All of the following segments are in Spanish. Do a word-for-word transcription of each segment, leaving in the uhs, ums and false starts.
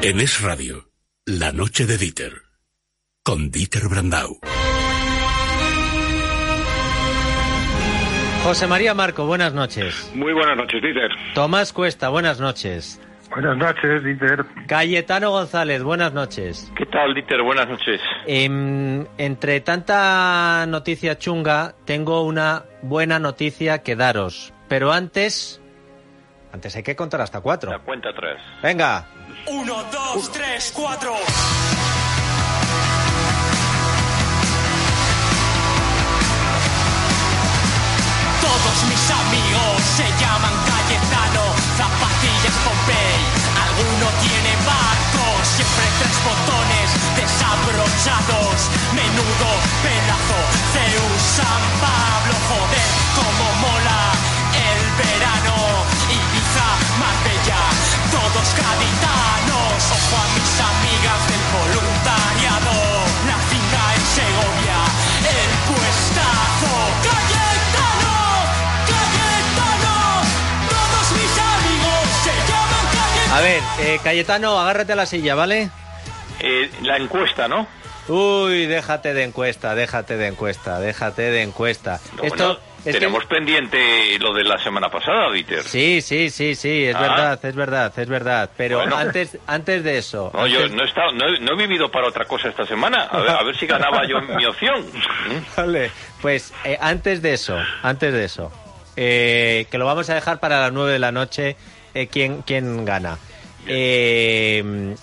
En Es Radio, la noche de Dieter, con Dieter Brandau. José María Marco, buenas noches. Muy buenas noches, Dieter. Tomás Cuesta, buenas noches. Buenas noches, Dieter. Cayetano González, buenas noches. ¿Qué tal, Dieter? Buenas noches. Eh, entre tanta noticia chunga, tengo una buena noticia que daros. Pero antes... Antes hay que contar hasta cuatro. La cuenta atrás. Venga. Uno, dos, uh. tres, cuatro. Todos mis amigos se llaman Cayetano, zapatillas Pompey, alguno tiene barco, siempre tres botones desabrochados, menudo pelazo, Zeus, San Pablo, joder, como mola el verano, Ibiza, Marbella, todos gaditanos, ojo a mis amigas del voluntariado, la finca en Segovia, el puestazo, Cayetano, Cayetano, todos mis amigos se llaman Cayetano. A ver, eh, Cayetano, agárrate a la silla, ¿vale? Eh, la encuesta, ¿no? Uy, déjate de encuesta, déjate de encuesta, déjate de encuesta. No, Esto... bueno, Es tenemos que... pendiente lo de la semana pasada, Dieter. Sí, sí, sí, sí, es ah. verdad, es verdad, es verdad. Pero bueno. antes antes de eso... No, antes... yo no he, estado, no, he, no he vivido para otra cosa esta semana. A ver, a ver si ganaba yo mi opción. Vale, pues eh, antes de eso, antes de eso, eh, que lo vamos a dejar para las nueve de la noche, eh, ¿quién, quién gana? Eh,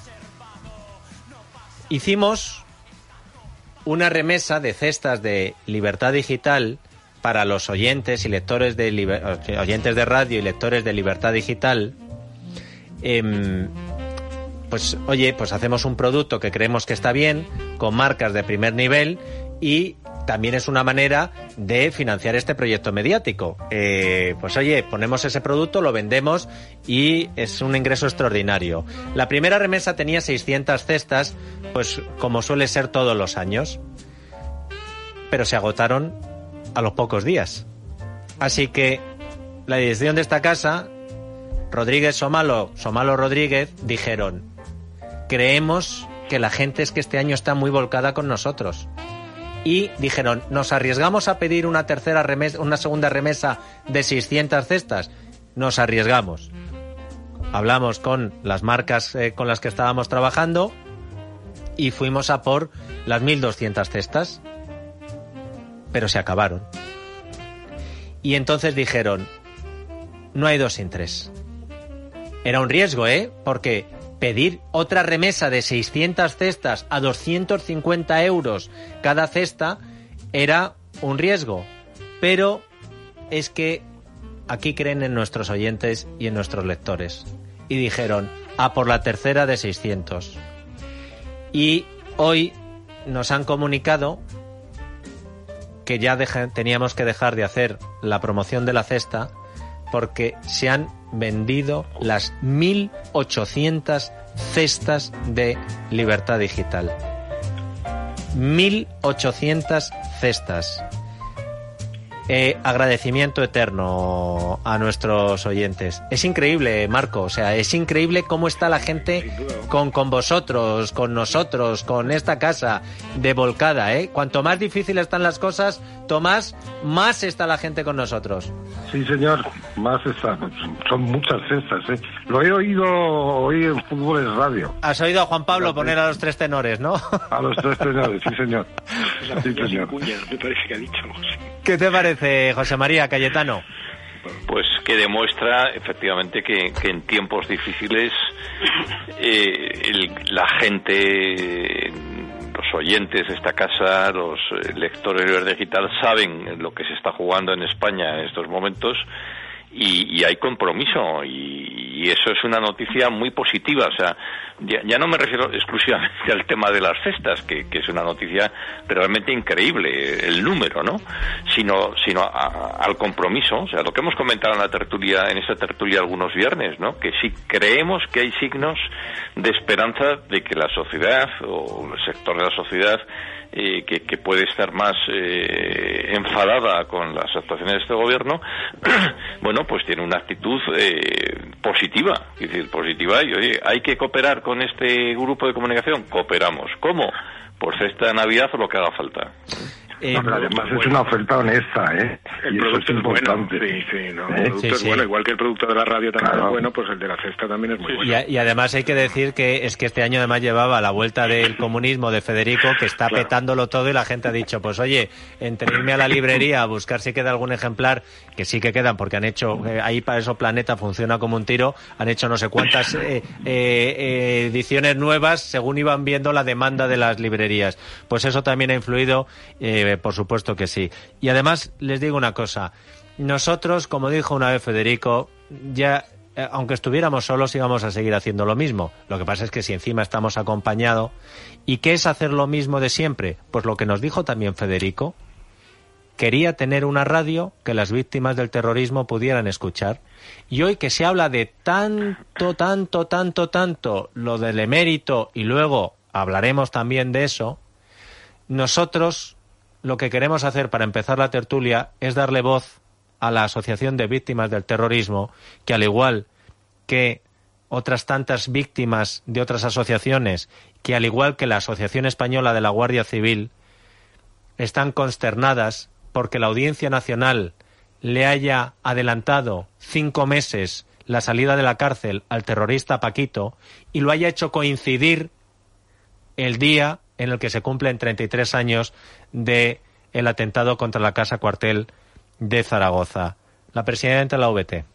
hicimos una remesa de cestas de Libertad Digital para los oyentes y lectores de liber... oyentes de radio y lectores de Libertad Digital. Eh, pues oye, pues hacemos un producto que creemos que está bien, con marcas de primer nivel, y también es una manera de financiar este proyecto mediático. Eh, pues oye, ponemos ese producto, lo vendemos y es un ingreso extraordinario. La primera remesa tenía seiscientas cestas, pues como suele ser todos los años, pero se agotaron a los pocos días. Así que la dirección de esta casa, Rodríguez Somalo, Somalo Rodríguez, dijeron: creemos que la gente es que este año está muy volcada con nosotros. Y dijeron, ¿nos arriesgamos a pedir una tercera remesa, una segunda remesa de seiscientas cestas? Nos arriesgamos. Hablamos con las marcas eh, con las que estábamos trabajando y fuimos a por las mil doscientas cestas. Pero se acabaron. Y entonces dijeron, no hay dos sin tres. Era un riesgo, ¿eh? Porque pedir otra remesa de seiscientas cestas a doscientos cincuenta euros cada cesta era un riesgo. Pero es que aquí creen en nuestros oyentes y en nuestros lectores. Y dijeron, a por la tercera de seiscientos. Y hoy nos han comunicado que ya deja, teníamos que dejar de hacer la promoción de la cesta porque se han vendido las mil ochocientas cestas de Libertad Digital. mil ochocientas cestas. Eh, agradecimiento eterno a nuestros oyentes. Es increíble, Marco, o sea, es increíble cómo está la gente con, con vosotros, con nosotros, con esta casa de volcada, ¿eh? Cuanto más difícil están las cosas, Tomás, más está la gente con nosotros. Sí, señor, más está. Son muchas cestas, ¿eh? Lo he oído hoy en Fútbol en Radio. Has oído a Juan Pablo poner a los tres tenores, ¿no? A los tres tenores, sí, señor. Sí, señor. Me parece que ha dicho. ¿Qué te parece, José María, Cayetano? Pues que demuestra efectivamente que, que en tiempos difíciles eh, el, la gente, los oyentes de esta casa, los lectores de Libertad Digital saben lo que se está jugando en España en estos momentos y, y hay compromiso y, y eso es una noticia muy positiva. O sea, ya, ya no me refiero exclusivamente al tema de las cestas, que, que es una noticia realmente increíble, el número, ¿no? Sino, sino a, al compromiso, o sea, lo que hemos comentado en la tertulia, en esta tertulia algunos viernes, ¿no? Que sí creemos que hay signos de esperanza de que la sociedad o el sector de la sociedad eh, que, que puede estar más eh, enfadada con las actuaciones de este gobierno, bueno, pues tiene una actitud eh, positiva, es decir, positiva, y oye, hay que cooperar con con este grupo de comunicación? Cooperamos. ¿Cómo? Por cesta de Navidad o lo que haga falta. Eh, no, pero además bueno, es una oferta honesta, ¿eh? El y producto eso es, es bueno, importante. sí, sí, ¿no? ¿Eh? El producto sí, es sí. bueno, igual que el producto de la radio también Claro. es bueno, pues el de la cesta también es muy bueno. Y, a- y además hay que decir que es que este año además llevaba la vuelta del comunismo de Federico, que está Claro. petándolo todo, y la gente ha dicho, pues oye, entre irme a la librería a buscar si queda algún ejemplar, que sí que quedan, porque han hecho, eh, ahí para eso Planeta funciona como un tiro, han hecho no sé cuántas eh, eh, eh, ediciones nuevas según iban viendo la demanda de las librerías. Pues eso también ha influido, eh, por supuesto que sí. Y además les digo una cosa, nosotros, como dijo una vez Federico, ya eh, aunque estuviéramos solos íbamos a seguir haciendo lo mismo. Lo que pasa es que si encima estamos acompañados, ¿y qué es hacer lo mismo de siempre? Pues lo que nos dijo también Federico, quería tener una radio que las víctimas del terrorismo pudieran escuchar. Y hoy que se habla de tanto, tanto, tanto, tanto lo del emérito, y luego hablaremos también de eso, nosotros lo que queremos hacer para empezar la tertulia es darle voz a la Asociación de Víctimas del Terrorismo, que al igual que otras tantas víctimas de otras asociaciones, que al igual que la Asociación Española de la Guardia Civil, están consternadas porque la Audiencia Nacional le haya adelantado cinco meses la salida de la cárcel al terrorista Paquito y lo haya hecho coincidir el día en el que se cumplen treinta y tres años de el atentado contra la Casa Cuartel de Zaragoza. La presidenta de la U V T.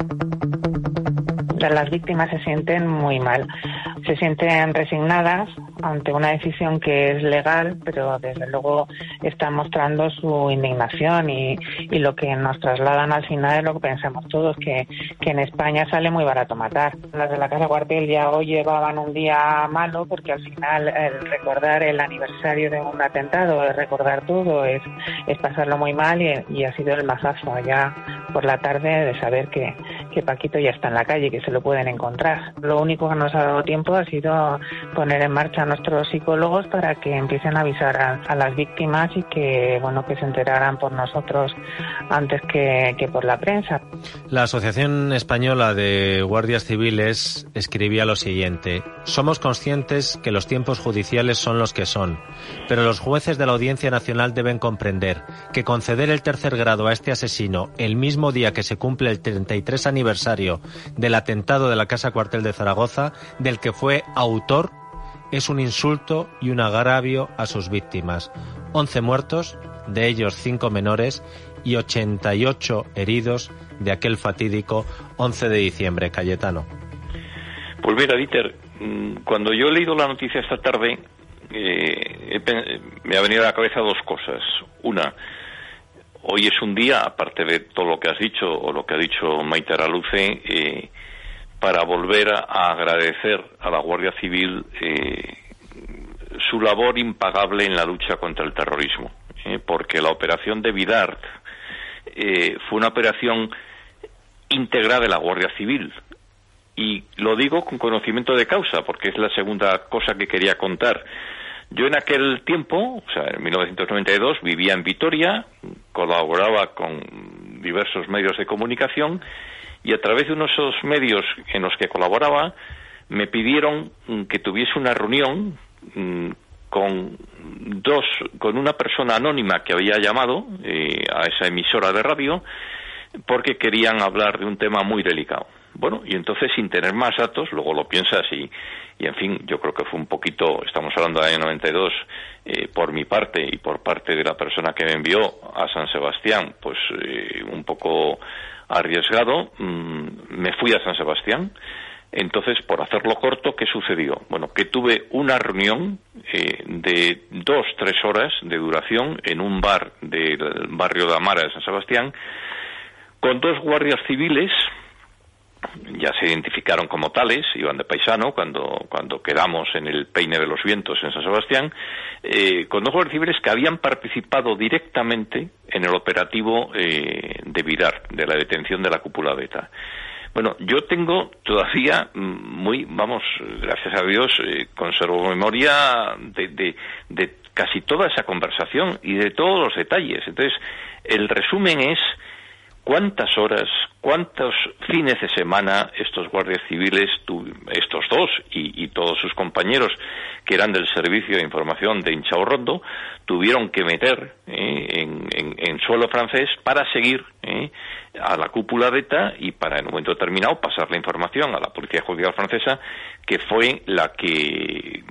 Las víctimas se sienten muy mal, se sienten resignadas ante una decisión que es legal, pero desde luego están mostrando su indignación y, y lo que nos trasladan al final es lo que pensamos todos, que, que en España sale muy barato matar. Las de la Casa Cuartel ya hoy llevaban un día malo porque al final el recordar el aniversario de un atentado, el recordar todo, es, es pasarlo muy mal y, y ha sido el mazazo allá por la tarde de saber que, que Paquito ya está en la calle, que se lo pueden encontrar. Lo único que nos ha dado tiempo ha sido poner en marcha a nuestros psicólogos para que empiecen a avisar a, a las víctimas y que, bueno, que se enteraran por nosotros antes que, que por la prensa. La Asociación Española de Guardias Civiles escribía lo siguiente: somos conscientes que los tiempos judiciales son los que son, pero los jueces de la Audiencia Nacional deben comprender que conceder el tercer grado a este asesino el mismo día que se cumple el treinta y tres aniversario del atentado de la Casa Cuartel de Zaragoza, del que fue autor, es un insulto y un agravio a sus víctimas. once muertos, de ellos cinco menores, y ochenta y ocho heridos de aquel fatídico once de diciembre. Cayetano. Pues mira, Dieter, cuando yo he leído la noticia esta tarde, eh, he, me ha venido a la cabeza dos cosas. Una, hoy es un día, aparte de todo lo que has dicho o lo que ha dicho Maite Araluce, eh, para volver a, a agradecer a la Guardia Civil eh, su labor impagable en la lucha contra el terrorismo, eh, porque la operación de Vidart eh, fue una operación íntegra de la Guardia Civil. Y lo digo con conocimiento de causa, porque es la segunda cosa que quería contar. Yo en aquel tiempo, o sea, en mil novecientos noventa y dos, vivía en Vitoria, colaboraba con diversos medios de comunicación, y a través de unos esos medios en los que colaboraba, me pidieron que tuviese una reunión con dos, con una persona anónima que había llamado eh, a esa emisora de radio, porque querían hablar de un tema muy delicado. Bueno, y entonces, sin tener más datos, luego lo piensas y, y en fin, yo creo que fue un poquito, estamos hablando del año noventa y dos, eh, por mi parte y por parte de la persona que me envió a San Sebastián, pues eh, un poco arriesgado. Mm, me fui a San Sebastián. Entonces, por hacerlo corto, ¿qué sucedió? Bueno, que tuve una reunión eh, de dos, tres horas de duración en un bar del barrio de Amara de San Sebastián, con dos guardias civiles. Ya se identificaron como tales, iban de paisano cuando cuando quedamos en el Peine de los Vientos en San Sebastián, eh, con dos guardias civiles que habían participado directamente en el operativo eh, de Vidart, de la detención de la cúpula de ETA. Bueno, yo tengo todavía muy, vamos, gracias a Dios, eh, conservo memoria de, de, de casi toda esa conversación y de todos los detalles. Entonces, el resumen es ¿Cuántas horas, cuántos fines de semana estos guardias civiles, estos dos y, y todos sus compañeros que eran del Servicio de Información de Inchaurrondo, tuvieron que meter eh, en, en, en suelo francés para seguir eh, a la cúpula de ETA y para en un momento determinado pasar la información a la Policía Judicial francesa, que fue la que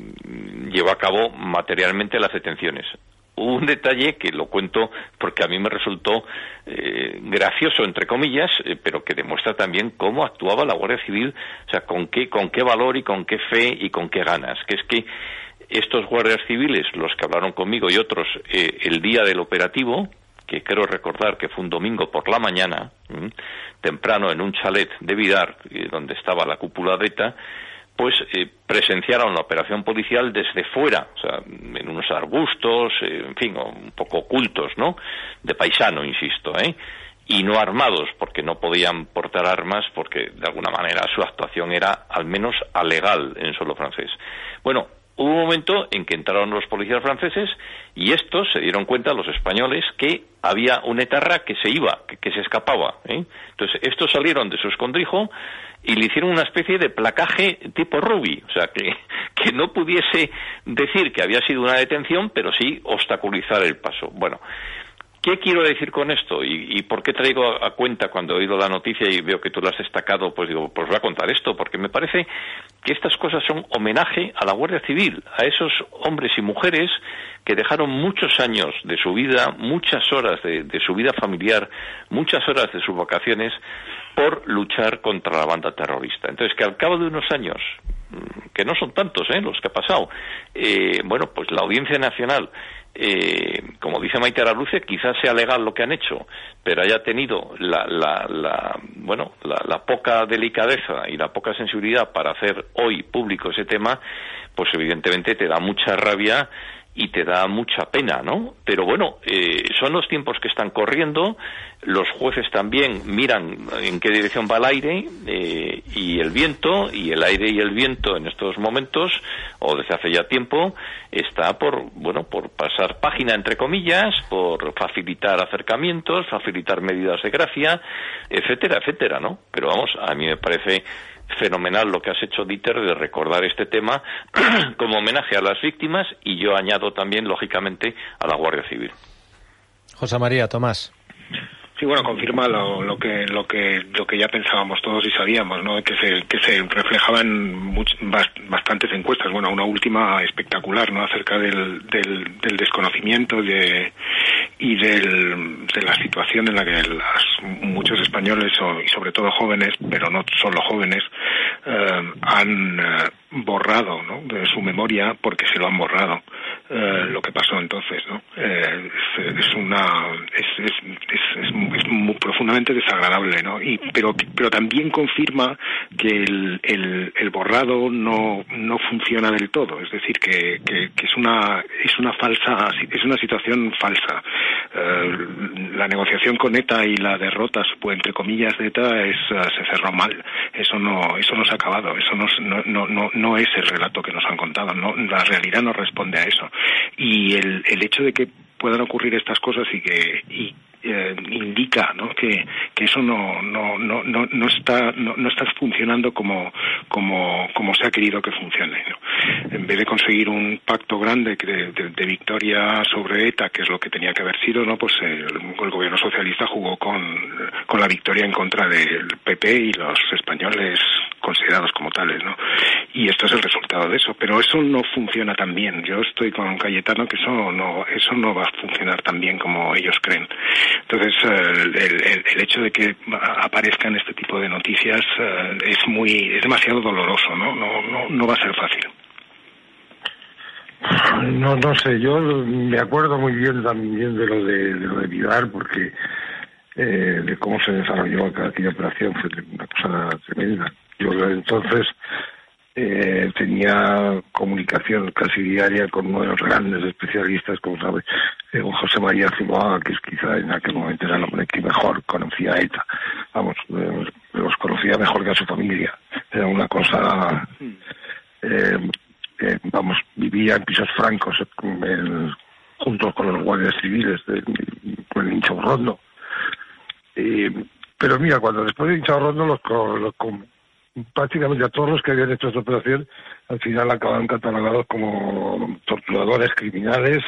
llevó a cabo materialmente las detenciones? Un detalle que lo cuento porque a mí me resultó eh, gracioso, entre comillas, eh, pero que demuestra también cómo actuaba la Guardia Civil, o sea, con qué, con qué valor y con qué fe y con qué ganas. Que es que estos guardias civiles, los que hablaron conmigo y otros, eh, el día del operativo, que creo recordar que fue un domingo por la mañana, ¿m? temprano en un chalet de Vidar, eh, donde estaba la cúpula de ETA, pues eh, presenciaron la operación policial desde fuera, o sea, en unos arbustos, eh, en fin, un poco ocultos, ¿no?, de paisano, insisto, ¿eh?, y no armados, porque no podían portar armas, porque de alguna manera su actuación era al menos alegal en suelo francés. Bueno, hubo un momento en que entraron los policías franceses y estos se dieron cuenta, los españoles, que había un etarra que se iba, que, que se escapaba, ¿eh? Entonces, estos salieron de su escondrijo y le hicieron una especie de placaje tipo Ruby, o sea, que, que no pudiese decir que había sido una detención, pero sí obstaculizar el paso. Bueno, ¿qué quiero decir con esto? ¿Y, y por qué traigo a cuenta cuando he oído la noticia y veo que tú la has destacado? Pues digo, pues voy a contar esto, porque me parece que estas cosas son homenaje a la Guardia Civil, a esos hombres y mujeres que dejaron muchos años de su vida, muchas horas de, de su vida familiar, muchas horas de sus vacaciones, por luchar contra la banda terrorista. Entonces, que al cabo de unos años, que no son tantos, ¿eh?, los que ha pasado, eh, bueno, pues la Audiencia Nacional, eh, como dice Maite Araluce, quizás sea legal lo que han hecho, pero haya tenido la, la, la bueno, la, la poca delicadeza y la poca sensibilidad para hacer hoy público ese tema, pues evidentemente te da mucha rabia y te da mucha pena, ¿no? Pero bueno, eh, son los tiempos que están corriendo, los jueces también miran en qué dirección va el aire eh, y el viento, y el aire y el viento en estos momentos, o desde hace ya tiempo, está por, bueno, por pasar página, entre comillas, por facilitar acercamientos, facilitar medidas de gracia, etcétera, etcétera, ¿no? Pero vamos, a mí me parece fenomenal lo que has hecho, Dieter, de recordar este tema como homenaje a las víctimas, y yo añado también, lógicamente, a la Guardia Civil. José María, Tomás. Sí, bueno, confirma lo, lo que lo que lo que ya pensábamos todos y sabíamos, ¿no? Que se que se reflejaba en much, bastantes encuestas. Bueno, una última espectacular, ¿no? Acerca del del, del desconocimiento de y del, de la situación en la que las, muchos españoles y sobre todo jóvenes, pero no solo jóvenes, eh, han eh, borrado, ¿no?, de su memoria, porque se lo han borrado, eh, lo que pasó entonces, ¿no? Eh, es, es una es es, es, es, es muy profundamente desagradable, ¿no? Y pero pero también confirma que el, el, el borrado no no funciona del todo, es decir, que, que, que es una es una falsa es una situación falsa. Eh, la negociación con ETA y la derrota, pues, entre comillas, de ETA es se cerró mal. Eso no eso no se ha acabado. Eso no no no no es el relato que nos han contado. No, la realidad no responde a eso. Y el el hecho de que puedan ocurrir estas cosas y que y eh, indica, ¿no?, que que eso no no no no no está no, no está funcionando como como como se ha querido que funcione, ¿no? En vez de conseguir un pacto grande de, de, de victoria sobre ETA, que es lo que tenía que haber sido, no, pues el, el gobierno socialista jugó con con la victoria en contra del P P y los españoles considerados como tales, ¿no? Y esto es el resultado de eso, pero eso no funciona tan bien. Yo estoy con Cayetano que eso no eso no va a funcionar tan bien como ellos creen. Entonces, el, el, el hecho de que aparezcan este tipo de noticias uh, es muy es demasiado doloroso, ¿no? No, no, no va a ser fácil. No, no sé, yo me acuerdo muy bien también de lo de, de lo de Vidar, porque eh, de cómo se desarrolló aquella operación fue una cosa tremenda. Yo entonces eh, tenía comunicación casi diaria con uno de los grandes especialistas, como sabe, eh, José María Zuloaga, que es quizá en aquel momento era el hombre que mejor conocía a ETA. Vamos, eh, los conocía mejor que a su familia. Era una cosa... Eh, eh, vamos, vivía en pisos francos eh, junto con los guardias civiles de, con el Inchaurrondo. Y, Y, pero mira, cuando después de Hincharrondo, los, los, con, prácticamente a todos los que habían hecho esta operación, al final acaban catalogados como torturadores, criminales,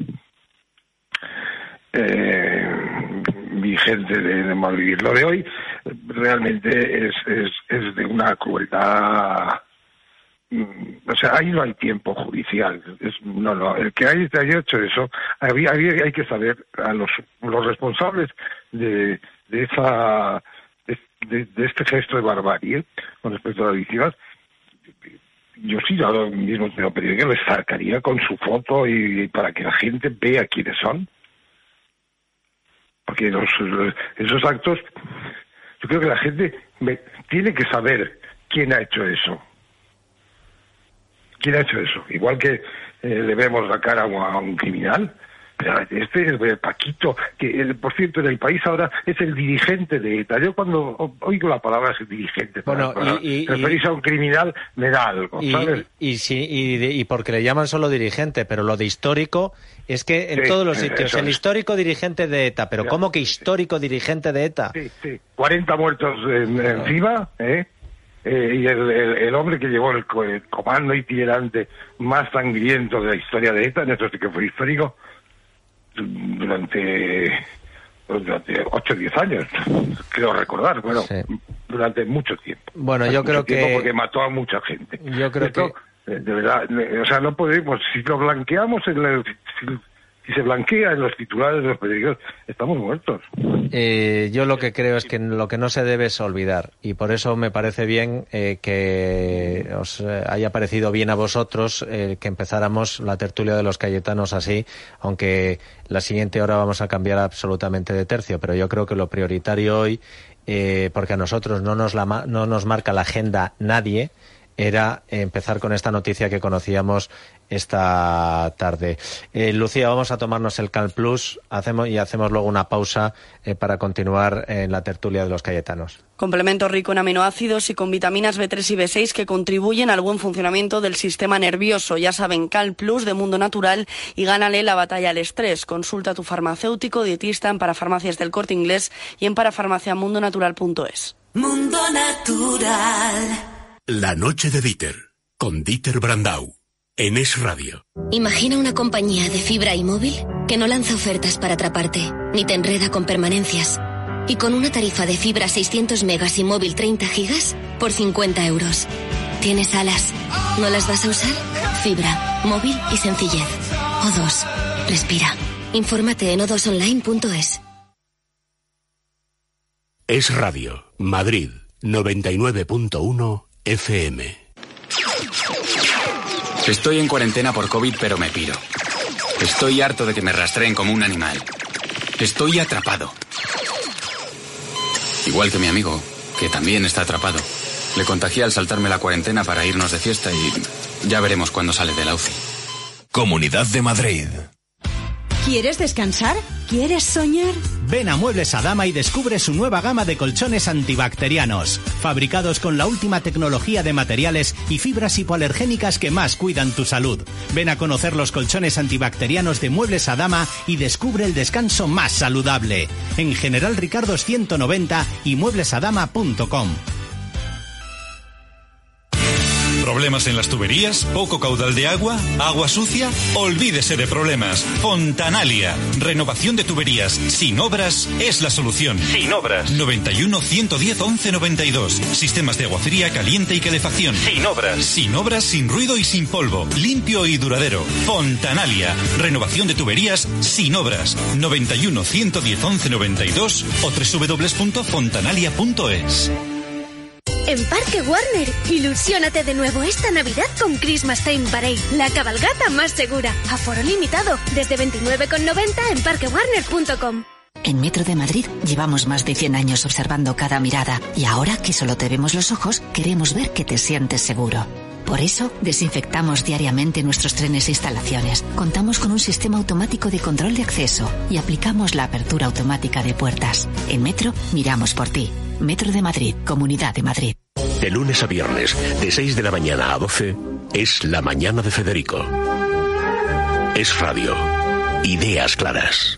eh, vigente de, de malvivir. Lo de hoy realmente es, es, es de una crueldad. O sea, ahí no hay tiempo judicial. Es, no, no. El que haya, haya hecho eso, había, había, hay que saber a los, los responsables de, de esa de, de, de este gesto de barbarie con respecto a las víctimas. Yo sí, yo mismo tengo periódico, les sacaría con su foto y, y para que la gente vea quiénes son. Porque los, los, esos actos, yo creo que la gente me, tiene que saber quién ha hecho eso. ¿Quién ha hecho eso? Igual que eh, le vemos la cara a un, a un criminal. Este es el Paquito, que el, por cierto en el país ahora es el dirigente de ETA. Yo cuando oigo la palabra es dirigente, bueno, para, y, y, referirse a un criminal me da algo, y, ¿sabes? Y, y, sí, y, y porque le llaman solo dirigente, pero lo de histórico es que en sí, todos los sitios, el histórico dirigente de ETA, pero ya, ¿cómo que histórico sí. dirigente de ETA? Sí, sí, cuarenta muertos en, encima, ¿eh? Eh, y el, el, el hombre que llevó el, el comando itinerante más sangriento de la historia de ETA, en esto sí que fue histórico, durante durante ocho o diez años, creo recordar, bueno, sí. durante mucho tiempo. Bueno, yo creo que... Porque mató a mucha gente. Yo creo Esto, que... De verdad, o sea, no podemos, si lo blanqueamos en el... Si, si se blanquea en los titulares de los periódicos, estamos muertos. Eh, yo lo que creo es que lo que no se debe es olvidar, y por eso me parece bien eh, que os eh, haya parecido bien a vosotros eh, que empezáramos la tertulia de los Cayetanos así, aunque la siguiente hora vamos a cambiar absolutamente de tercio, pero yo creo que lo prioritario hoy, eh, porque a nosotros no nos, la, no nos marca la agenda nadie, era empezar con esta noticia que conocíamos esta tarde. Eh, Lucía, vamos a tomarnos el Cal Plus hacemos, y hacemos luego una pausa eh, para continuar en la tertulia de los Cayetanos. Complemento rico en aminoácidos y con vitaminas B tres y B seis que contribuyen al buen funcionamiento del sistema nervioso. Ya saben, Cal Plus de Mundo Natural y gánale la batalla al estrés. Consulta a tu farmacéutico dietista en Parafarmacias del Corte Inglés y en parafarmaciamundonatural punto es. Mundo Natural. La noche de Dieter, con Dieter Brandau, en Es Radio. Imagina una compañía de fibra y móvil que no lanza ofertas para atraparte, ni te enreda con permanencias. Y con una tarifa de fibra seiscientos megas y móvil treinta gigas por cincuenta euros. ¿Tienes alas? ¿No las vas a usar? Fibra, móvil y sencillez. O dos. Respira. Infórmate en o dos online punto es. Es Radio, Madrid, noventa y nueve punto uno F M. Estoy en cuarentena por COVID, pero me piro. Estoy harto de que me rastreen como un animal. Estoy atrapado. Igual que mi amigo, que también está atrapado. Le contagié al saltarme la cuarentena para irnos de fiesta y ya veremos cuándo sale de la U C I. Comunidad de Madrid. ¿Quieres descansar? ¿Quieres soñar? Ven a Muebles Adama y descubre su nueva gama de colchones antibacterianos, fabricados con la última tecnología de materiales y fibras hipoalergénicas que más cuidan tu salud. Ven a conocer los colchones antibacterianos de Muebles Adama y descubre el descanso más saludable. En General Ricardo ciento noventa y muebles adama punto com. ¿Problemas en las tuberías? ¿Poco caudal de agua? ¿Agua sucia? Olvídese de problemas. Fontanalia. Renovación de tuberías. Sin obras es la solución. Sin obras. noventa y uno, ciento diez, once noventa y dos. Sistemas de agua fría, caliente y calefacción. Sin obras. Sin obras, sin ruido y sin polvo. Limpio y duradero. Fontanalia. Renovación de tuberías sin obras. noventa y uno, ciento diez, once noventa y dos o doble u doble u doble u punto fontanalia punto es. En Parque Warner, ilusiónate de nuevo esta Navidad con Christmas Time Parade, la cabalgata más segura. Aforo limitado, desde veintinueve con noventa en parque warner punto com. En Metro de Madrid llevamos más de cien años observando cada mirada y ahora que solo te vemos los ojos, queremos ver que te sientes seguro. Por eso, desinfectamos diariamente nuestros trenes e instalaciones. Contamos con un sistema automático de control de acceso y aplicamos la apertura automática de puertas. En Metro, miramos por ti. Metro de Madrid, Comunidad de Madrid. De lunes a viernes, de seis de la mañana a doce, es La Mañana de Federico. Es Radio. Ideas claras.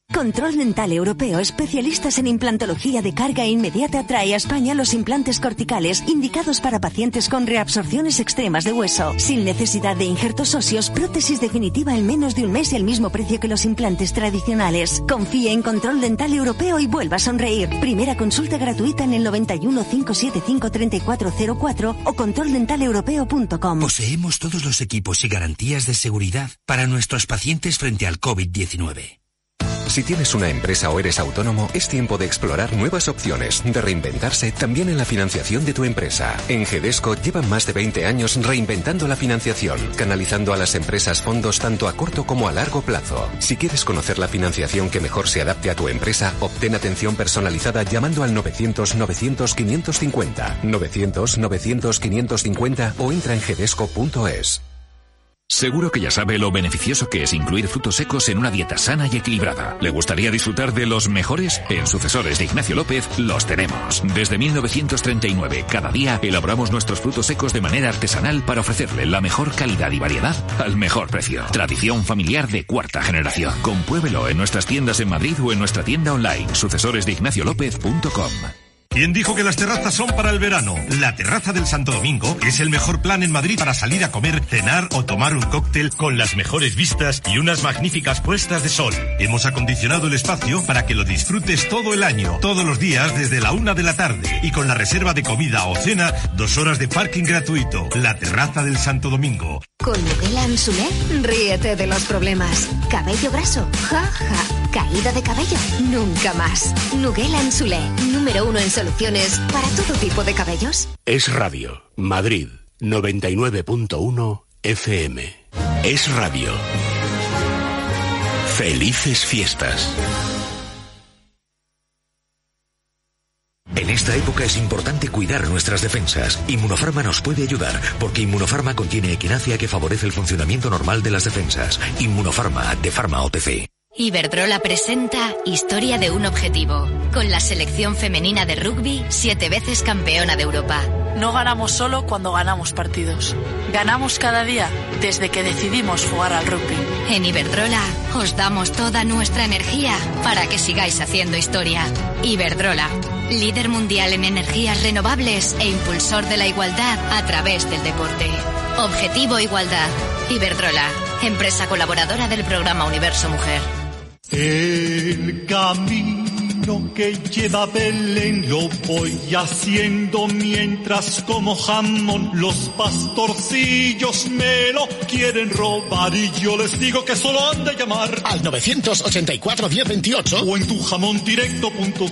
Control Dental Europeo, especialistas en implantología de carga inmediata, trae a España los implantes corticales indicados para pacientes con reabsorciones extremas de hueso. Sin necesidad de injertos óseos, prótesis definitiva en menos de un mes y al mismo precio que los implantes tradicionales. Confíe en Control Dental Europeo y vuelva a sonreír. Primera consulta gratuita en el noventa y uno, cinco siete cinco, treinta y cuatro cero cuatro o control dental europeo punto com. Poseemos todos los equipos y garantías de seguridad para nuestros pacientes frente al COVID diecinueve. Si tienes una empresa o eres autónomo, es tiempo de explorar nuevas opciones, de reinventarse también en la financiación de tu empresa. En Gedesco llevan más de veinte años reinventando la financiación, canalizando a las empresas fondos tanto a corto como a largo plazo. Si quieres conocer la financiación que mejor se adapte a tu empresa, obtén atención personalizada llamando al novecientos, novecientos, quinientos cincuenta, novecientos, novecientos, quinientos cincuenta o entra en gedesco punto es. Seguro que ya sabe lo beneficioso que es incluir frutos secos en una dieta sana y equilibrada. ¿Le gustaría disfrutar de los mejores? En Sucesores de Ignacio López los tenemos. Desde mil novecientos treinta y nueve, cada día elaboramos nuestros frutos secos de manera artesanal para ofrecerle la mejor calidad y variedad al mejor precio. Tradición familiar de cuarta generación. Compruébelo en nuestras tiendas en Madrid o en nuestra tienda online, sucesores de ignacio lópez punto com. ¿Quién dijo que las terrazas son para el verano? La Terraza del Santo Domingo es el mejor plan en Madrid para salir a comer, cenar o tomar un cóctel con las mejores vistas y unas magníficas puestas de sol. Hemos acondicionado el espacio para que lo disfrutes todo el año, todos los días desde la una de la tarde y con la reserva de comida o cena, dos horas de parking gratuito. La Terraza del Santo Domingo. Con Nugela Ansulé, ríete de los problemas. Cabello graso, ja, ja. Caída de cabello, nunca más. Nugela Ansulé, número uno en soluciones para todo tipo de cabellos. Es Radio, Madrid, noventa y nueve punto uno F M. Es Radio. Felices fiestas. En esta época es importante cuidar nuestras defensas. Inmunofarma nos puede ayudar, porque Inmunofarma contiene equinacia que favorece el funcionamiento normal de las defensas. Inmunofarma, de Pharma O T C. Iberdrola presenta Historia de un objetivo, con la selección femenina de rugby, siete veces campeona de Europa. No ganamos solo cuando ganamos partidos. Ganamos cada día desde que decidimos jugar al rugby. En Iberdrola os damos toda nuestra energía para que sigáis haciendo historia. Iberdrola, líder mundial en energías renovables e impulsor de la igualdad a través del deporte. Objetivo Igualdad. Iberdrola, empresa colaboradora del programa Universo Mujer. El camino que lleva a Belén lo voy haciendo mientras como jamón. Los pastorcillos me lo quieren robar y yo les digo que solo han de llamar al novecientos ochenta y cuatro, diez veintiocho o en tu jamón directo punto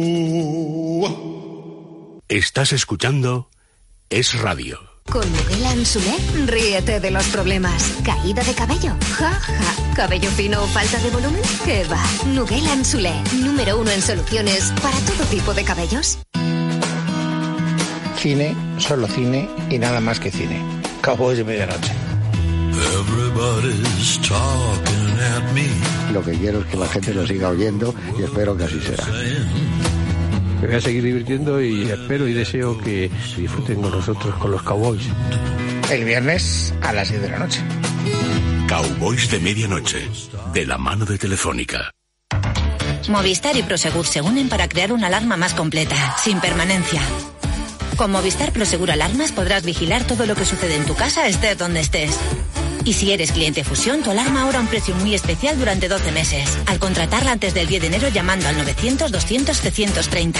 com. Estás escuchando Es Radio. Con Nugela Ansulé, ríete de los problemas. Caída de cabello, ja, ja. Cabello fino o falta de volumen, ¿qué va? Nugela Ansulé, número uno en soluciones para todo tipo de cabellos. Cine, solo cine y nada más que cine. Cowboys de medianoche. Lo que quiero es que la gente lo siga oyendo y espero que así será. Me voy a seguir divirtiendo y espero y deseo que disfruten con nosotros, con los Cowboys. El viernes a las diez de la noche. Cowboys de medianoche, de la mano de Telefónica. Movistar y Prosegur se unen para crear una alarma más completa, sin permanencia. Con Movistar Prosegur Alarmas podrás vigilar todo lo que sucede en tu casa, estés donde estés. Y si eres cliente Fusión, tu alarma ahora a un precio muy especial durante doce meses. Al contratarla antes del diez de enero llamando al novecientos, doscientos, trescientos treinta.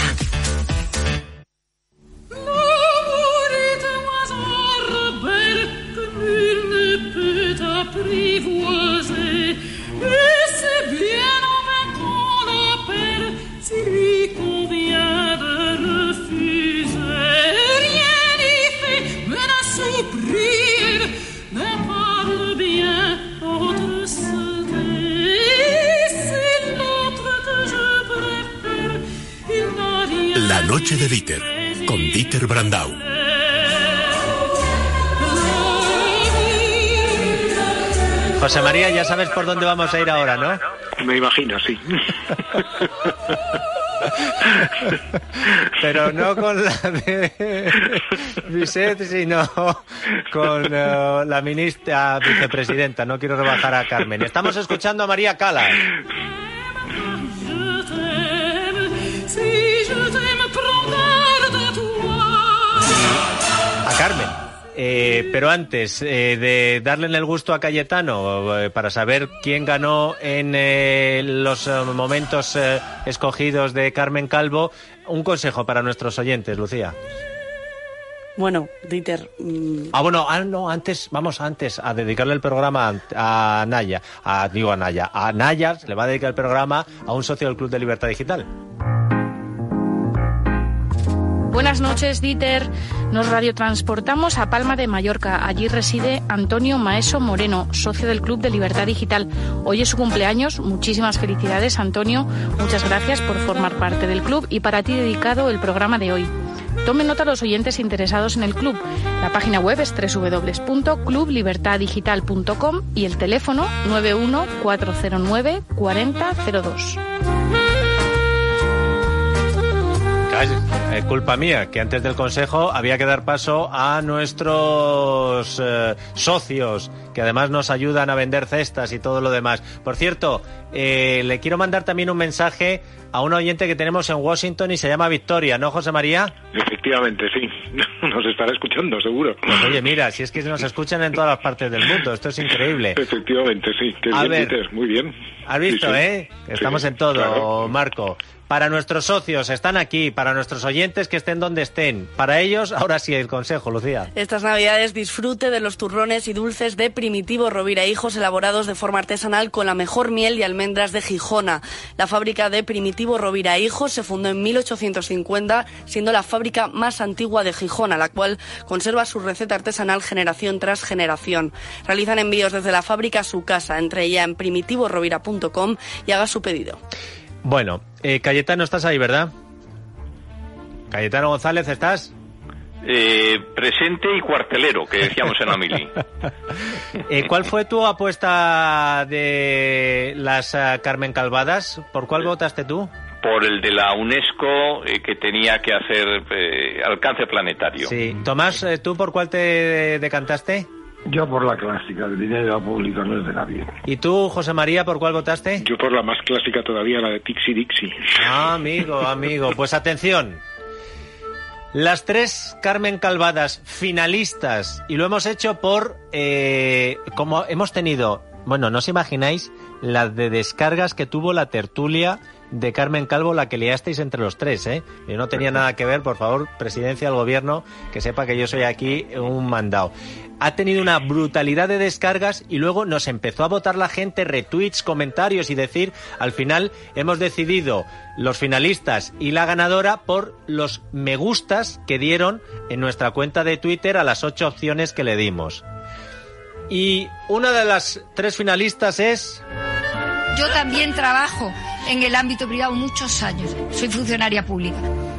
La noche de Dieter, con Dieter Brandau. José María, ya sabes por dónde vamos a ir ahora, ¿no? Me imagino, sí. Pero no con la de Bisset, sino con uh, la ministra vicepresidenta. No quiero rebajar a Carmen. Estamos escuchando a María Cala. Eh, pero antes eh, de darle el gusto a Cayetano eh, para saber quién ganó en eh, los eh, momentos eh, escogidos de Carmen Calvo, un consejo para nuestros oyentes, Lucía. Bueno, Dieter... Mmm... Ah, bueno, ah, no, antes, vamos antes a dedicarle el programa a, a Naya, a, digo a Naya, a Naya se le va a dedicar el programa a un socio del Club de Libertad Digital. Buenas noches, Dieter. Nos radiotransportamos a Palma de Mallorca. Allí reside Antonio Maeso Moreno, socio del Club de Libertad Digital. Hoy es su cumpleaños. Muchísimas felicidades, Antonio. Muchas gracias por formar parte del club y para ti dedicado el programa de hoy. Tomen nota los oyentes interesados en el club. La página web es doble u doble u doble u punto club libertad digital punto com y el teléfono nueve uno cuatro cero nueve cuatro cero cero dos. Eh, culpa mía, que antes del consejo había que dar paso a nuestros eh, socios, que además nos ayudan a vender cestas y todo lo demás. Por cierto, eh, le quiero mandar también un mensaje a un oyente que tenemos en Washington y se llama Victoria, ¿no, José María? Efectivamente, sí. Nos estará escuchando, seguro. Pues oye, mira, si es que nos escuchan en todas las partes del mundo, esto es increíble. Efectivamente, sí. Qué a bien, ver, Peter. Muy bien. ¿Has visto, sí, sí. eh? Estamos sí, en todo, claro. Marco. Para nuestros socios, están aquí. Para nuestros oyentes, que estén donde estén. Para ellos, ahora sí, el consejo, Lucía. Estas Navidades disfrute de los turrones y dulces de Primitivo Rovira Hijos, elaborados de forma artesanal con la mejor miel y almendras de Gijona. La fábrica de Primitivo Rovira Hijos se fundó en mil ochocientos cincuenta, siendo la fábrica más antigua de Gijona, la cual conserva su receta artesanal generación tras generación. Realizan envíos desde la fábrica a su casa. Entre ya en primitivo rovira punto com y haga su pedido. Bueno, eh, Cayetano, estás ahí, ¿verdad? Cayetano González, ¿estás? Eh, presente y cuartelero, que decíamos en la mili. eh, ¿Cuál fue tu apuesta de las uh, Carmen Calvadas? ¿Por cuál votaste tú? Por el de la UNESCO, eh, que tenía que hacer eh, alcance planetario. Sí. Tomás, eh, ¿tú por cuál te decantaste? Yo por la clásica, el dinero público no es de nadie. ¿Y tú, José María, por cuál votaste? Yo por la más clásica todavía, la de Tixi Dixi. Ah, amigo, amigo. Pues atención. Las tres Carmen Calvadas finalistas, y lo hemos hecho por... Eh, como hemos tenido... Bueno, no os imagináis las de descargas que tuvo la tertulia de Carmen Calvo, la que liasteis entre los tres, ¿eh? Yo no tenía nada que ver, por favor, presidencia del gobierno, que sepa que yo soy aquí un mandado. Ha tenido una brutalidad de descargas y luego nos empezó a votar la gente, retweets, comentarios y decir, al final hemos decidido los finalistas y la ganadora por los me gustas que dieron en nuestra cuenta de Twitter a las ocho opciones que le dimos. Y una de las tres finalistas es... Yo también trabajo en el ámbito privado muchos años. Soy funcionaria pública.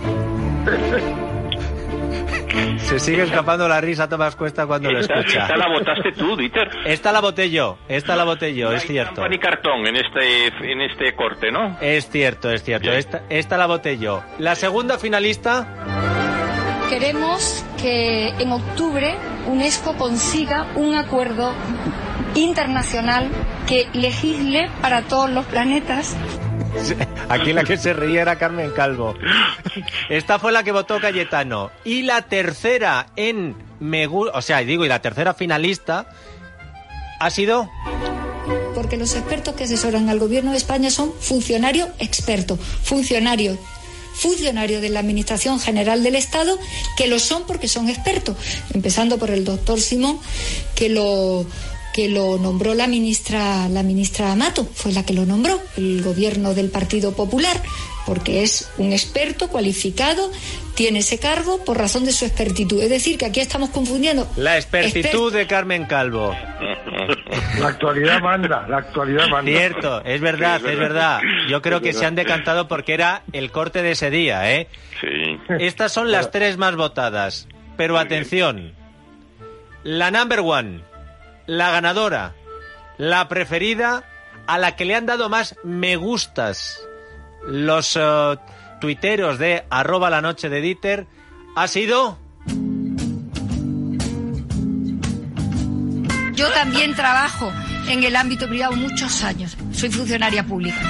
Se sigue escapando la risa Tomás Cuesta cuando lo escucha. Esta la votaste tú, Dieter. Esta la voté yo, esta la voté yo, no es cierto. No hay cartón en este, en este corte, ¿no? Es cierto, es cierto. Esta, esta la voté yo. La segunda finalista... Queremos que en octubre UNESCO consiga un acuerdo internacional que legisle para todos los planetas. Aquí la que se reía era Carmen Calvo. Esta fue la que votó Cayetano. Y la tercera en me gusta, o sea, digo, y la tercera finalista ha sido... Porque los expertos que asesoran al gobierno de España son funcionarios expertos, funcionarios funcionarios de la Administración General del Estado, que lo son porque son expertos, empezando por el doctor Simón, que lo que lo nombró la ministra la ministra Amato, fue la que lo nombró, el gobierno del Partido Popular, porque es un experto cualificado, tiene ese cargo por razón de su expertitud. Es decir, que aquí estamos confundiendo la expertitud de Carmen Calvo. La actualidad manda, la actualidad manda. Cierto, es verdad, sí, es, verdad. es verdad. Yo creo que se han decantado porque era el corte de ese día, ¿eh? Sí. Estas son las tres más votadas. Pero Muy atención, bien. La number one, la ganadora, la preferida, a la que le han dado más me gustas los uh, tuiteros de arroba la noche de Dieter, ha sido... Yo también trabajo en el ámbito privado muchos años. soy funcionaria pública.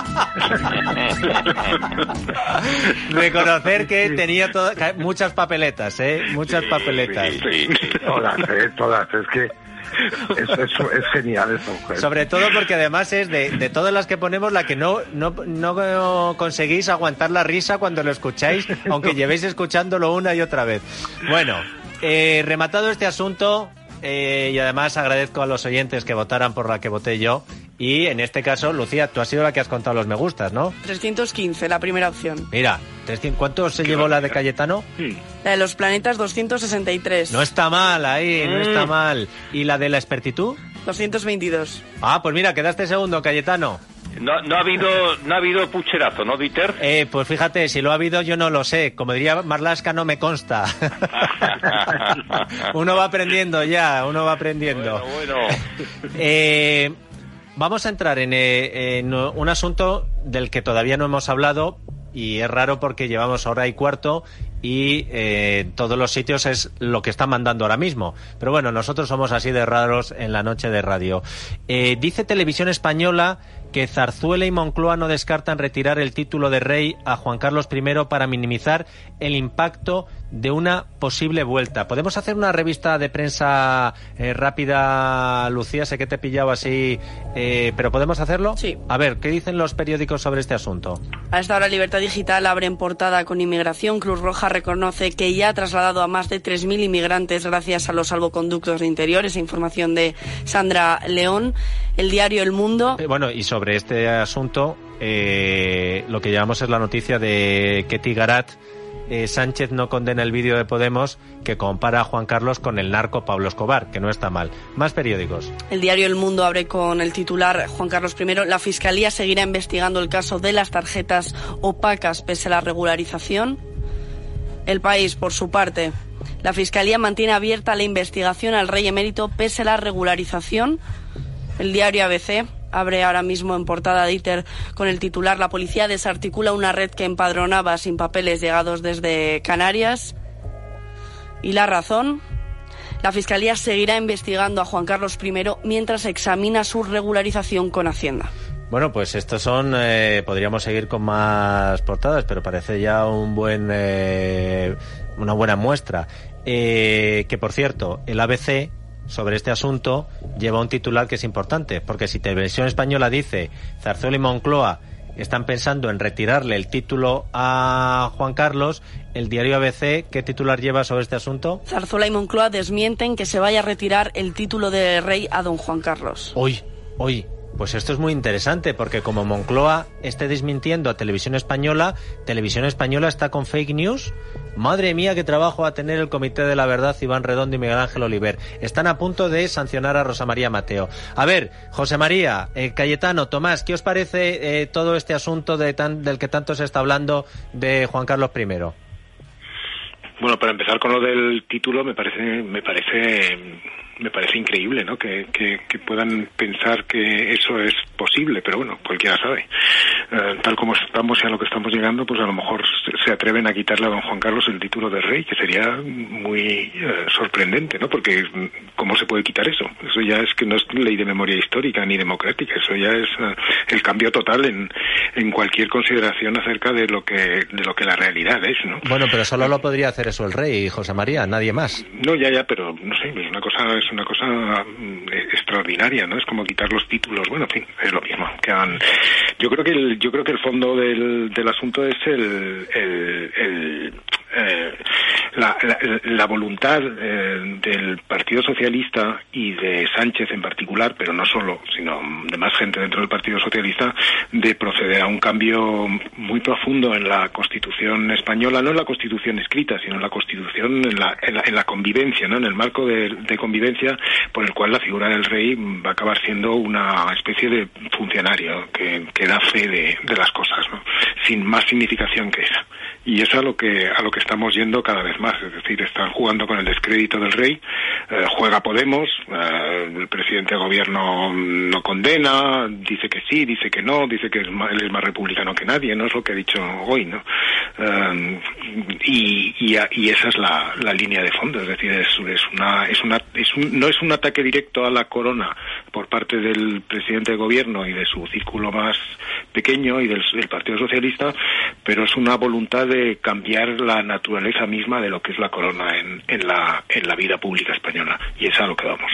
Reconocer que tenía to- muchas papeletas, ¿eh? Muchas papeletas. Sí, sí, sí. Todas, ¿eh? Todas. Es que es, es, es genial esa mujer. Sobre todo porque además es de, de todas las que ponemos la que no, no, no conseguís aguantar la risa cuando lo escucháis, aunque llevéis escuchándolo una y otra vez. Bueno, eh, rematado este asunto, eh, y además agradezco a los oyentes que votaran por la que voté yo. Y en este caso, Lucía, tú has sido la que has contado los me gustas, ¿no? trescientos quince, la primera opción. Mira, ¿cuánto se llevó la de Cayetano? La de los planetas, doscientos sesenta y tres. No está mal ahí, no está mal. ¿Y la de la expertitud? doscientos veintidós. Ah, pues mira, quedaste segundo, Cayetano. No, no ha habido no ha habido pucherazo, ¿no, Dieter? Eh, pues fíjate, si lo ha habido yo no lo sé. Como diría Marlaska, no me consta. Uno va aprendiendo ya, uno va aprendiendo. Bueno, bueno. Eh, vamos a entrar en, eh, en un asunto del que todavía no hemos hablado, y es raro porque llevamos hora y cuarto y eh, en todos los sitios es lo que están mandando ahora mismo. Pero bueno, nosotros somos así de raros en la noche de radio. Eh, dice Televisión Española que Zarzuela y Moncloa no descartan retirar el título de rey a Juan Carlos primero para minimizar el impacto de una posible vuelta. ¿Podemos hacer una revista de prensa eh, rápida, Lucía? Sé que te he pillado así, eh, pero ¿podemos hacerlo? Sí. A ver, ¿qué dicen los periódicos sobre este asunto? A esta hora Libertad Digital abre en portada con inmigración. Cruz Roja reconoce que ya ha trasladado a más de tres mil inmigrantes gracias a los salvoconductos de interior. Esa información de Sandra León. El diario El Mundo. Eh, bueno, y sobre este asunto, eh, lo que llevamos es la noticia de Ketty Garat. Eh, Sánchez no condena el vídeo de Podemos que compara a Juan Carlos con el narco Pablo Escobar, que no está mal. Más periódicos. El diario El Mundo abre con el titular Juan Carlos primero. La Fiscalía seguirá investigando el caso de las tarjetas opacas pese a la regularización. El País, por su parte. La Fiscalía mantiene abierta la investigación al rey emérito pese a la regularización. El diario A B C abre ahora mismo en portada Dieter con el titular: la policía desarticula una red que empadronaba sin papeles llegados desde Canarias. Y La Razón: la Fiscalía seguirá investigando a Juan Carlos primero mientras examina su regularización con Hacienda. Bueno, pues estos son, eh, podríamos seguir con más portadas, pero parece ya un buen, eh, una buena muestra. Eh, que por cierto, el A B C sobre este asunto lleva un titular que es importante, porque si Televisión Española dice Zarzuela y Moncloa están pensando en retirarle el título a Juan Carlos, el diario A B C, ¿qué titular lleva sobre este asunto? Zarzuela y Moncloa desmienten que se vaya a retirar el título de rey a don Juan Carlos. Hoy, hoy. Pues esto es muy interesante, porque como Moncloa esté desmintiendo a Televisión Española, Televisión Española está con fake news. Madre mía, qué trabajo va a tener el Comité de la Verdad, Iván Redondo y Miguel Ángel Oliver. Están a punto de sancionar a Rosa María Mateo. A ver, José María, eh, Cayetano, Tomás, ¿qué os parece eh, todo este asunto de tan, del que tanto se está hablando de Juan Carlos primero? Bueno, para empezar con lo del título, me parece, me parece, me parece increíble, ¿no? Que, que, que puedan pensar que eso es posible, pero bueno, cualquiera sabe. Uh, tal como estamos y a lo que estamos llegando, pues a lo mejor se, se atreven a quitarle a don Juan Carlos el título de rey, que sería muy uh, sorprendente, ¿no? Porque ¿cómo se puede quitar eso? Eso ya es que no es ley de memoria histórica ni democrática, eso ya es uh, el cambio total en, en cualquier consideración acerca de lo que de lo que la realidad es, ¿no? Bueno, pero solo lo podría hacer eso el rey, José María, nadie más. No, ya, ya, pero no sé, es una cosa, es una cosa um, extraordinaria, ¿no? Es como quitar los títulos, bueno, en fin, es lo mismo. Que han... Yo creo que el, yo creo que el fondo del, del asunto es el, el, el eh, la, la, la voluntad eh, del Partido Socialista y de Sánchez en particular, pero no solo, sino de más gente dentro del Partido Socialista, de proceder a un cambio muy profundo en la Constitución española, no en la Constitución escrita, sino en la Constitución, en la, en la, en la convivencia, ¿no? En el marco de, de convivencia por el cual la figura del rey va a acabar siendo una especie de funcionario que, que da fe de, de las cosas, ¿no? Sin más significación que esa. Y eso es a lo que a lo que estamos yendo cada vez más, es decir, están jugando con el descrédito del rey, eh, juega Podemos, eh, el presidente de gobierno no condena, dice que sí, dice que no, dice que es más, él es más republicano que nadie, no es lo que ha dicho hoy, ¿no? Eh, y, y, y esa es la, la línea de fondo, es decir, es, es una es una es un, no es un ataque directo a la corona por parte del presidente de gobierno y de su círculo más pequeño y del, del Partido Socialista, pero es una voluntad de cambiar la naturaleza misma de lo que es la corona en, en la en la vida pública española, y es a lo que vamos.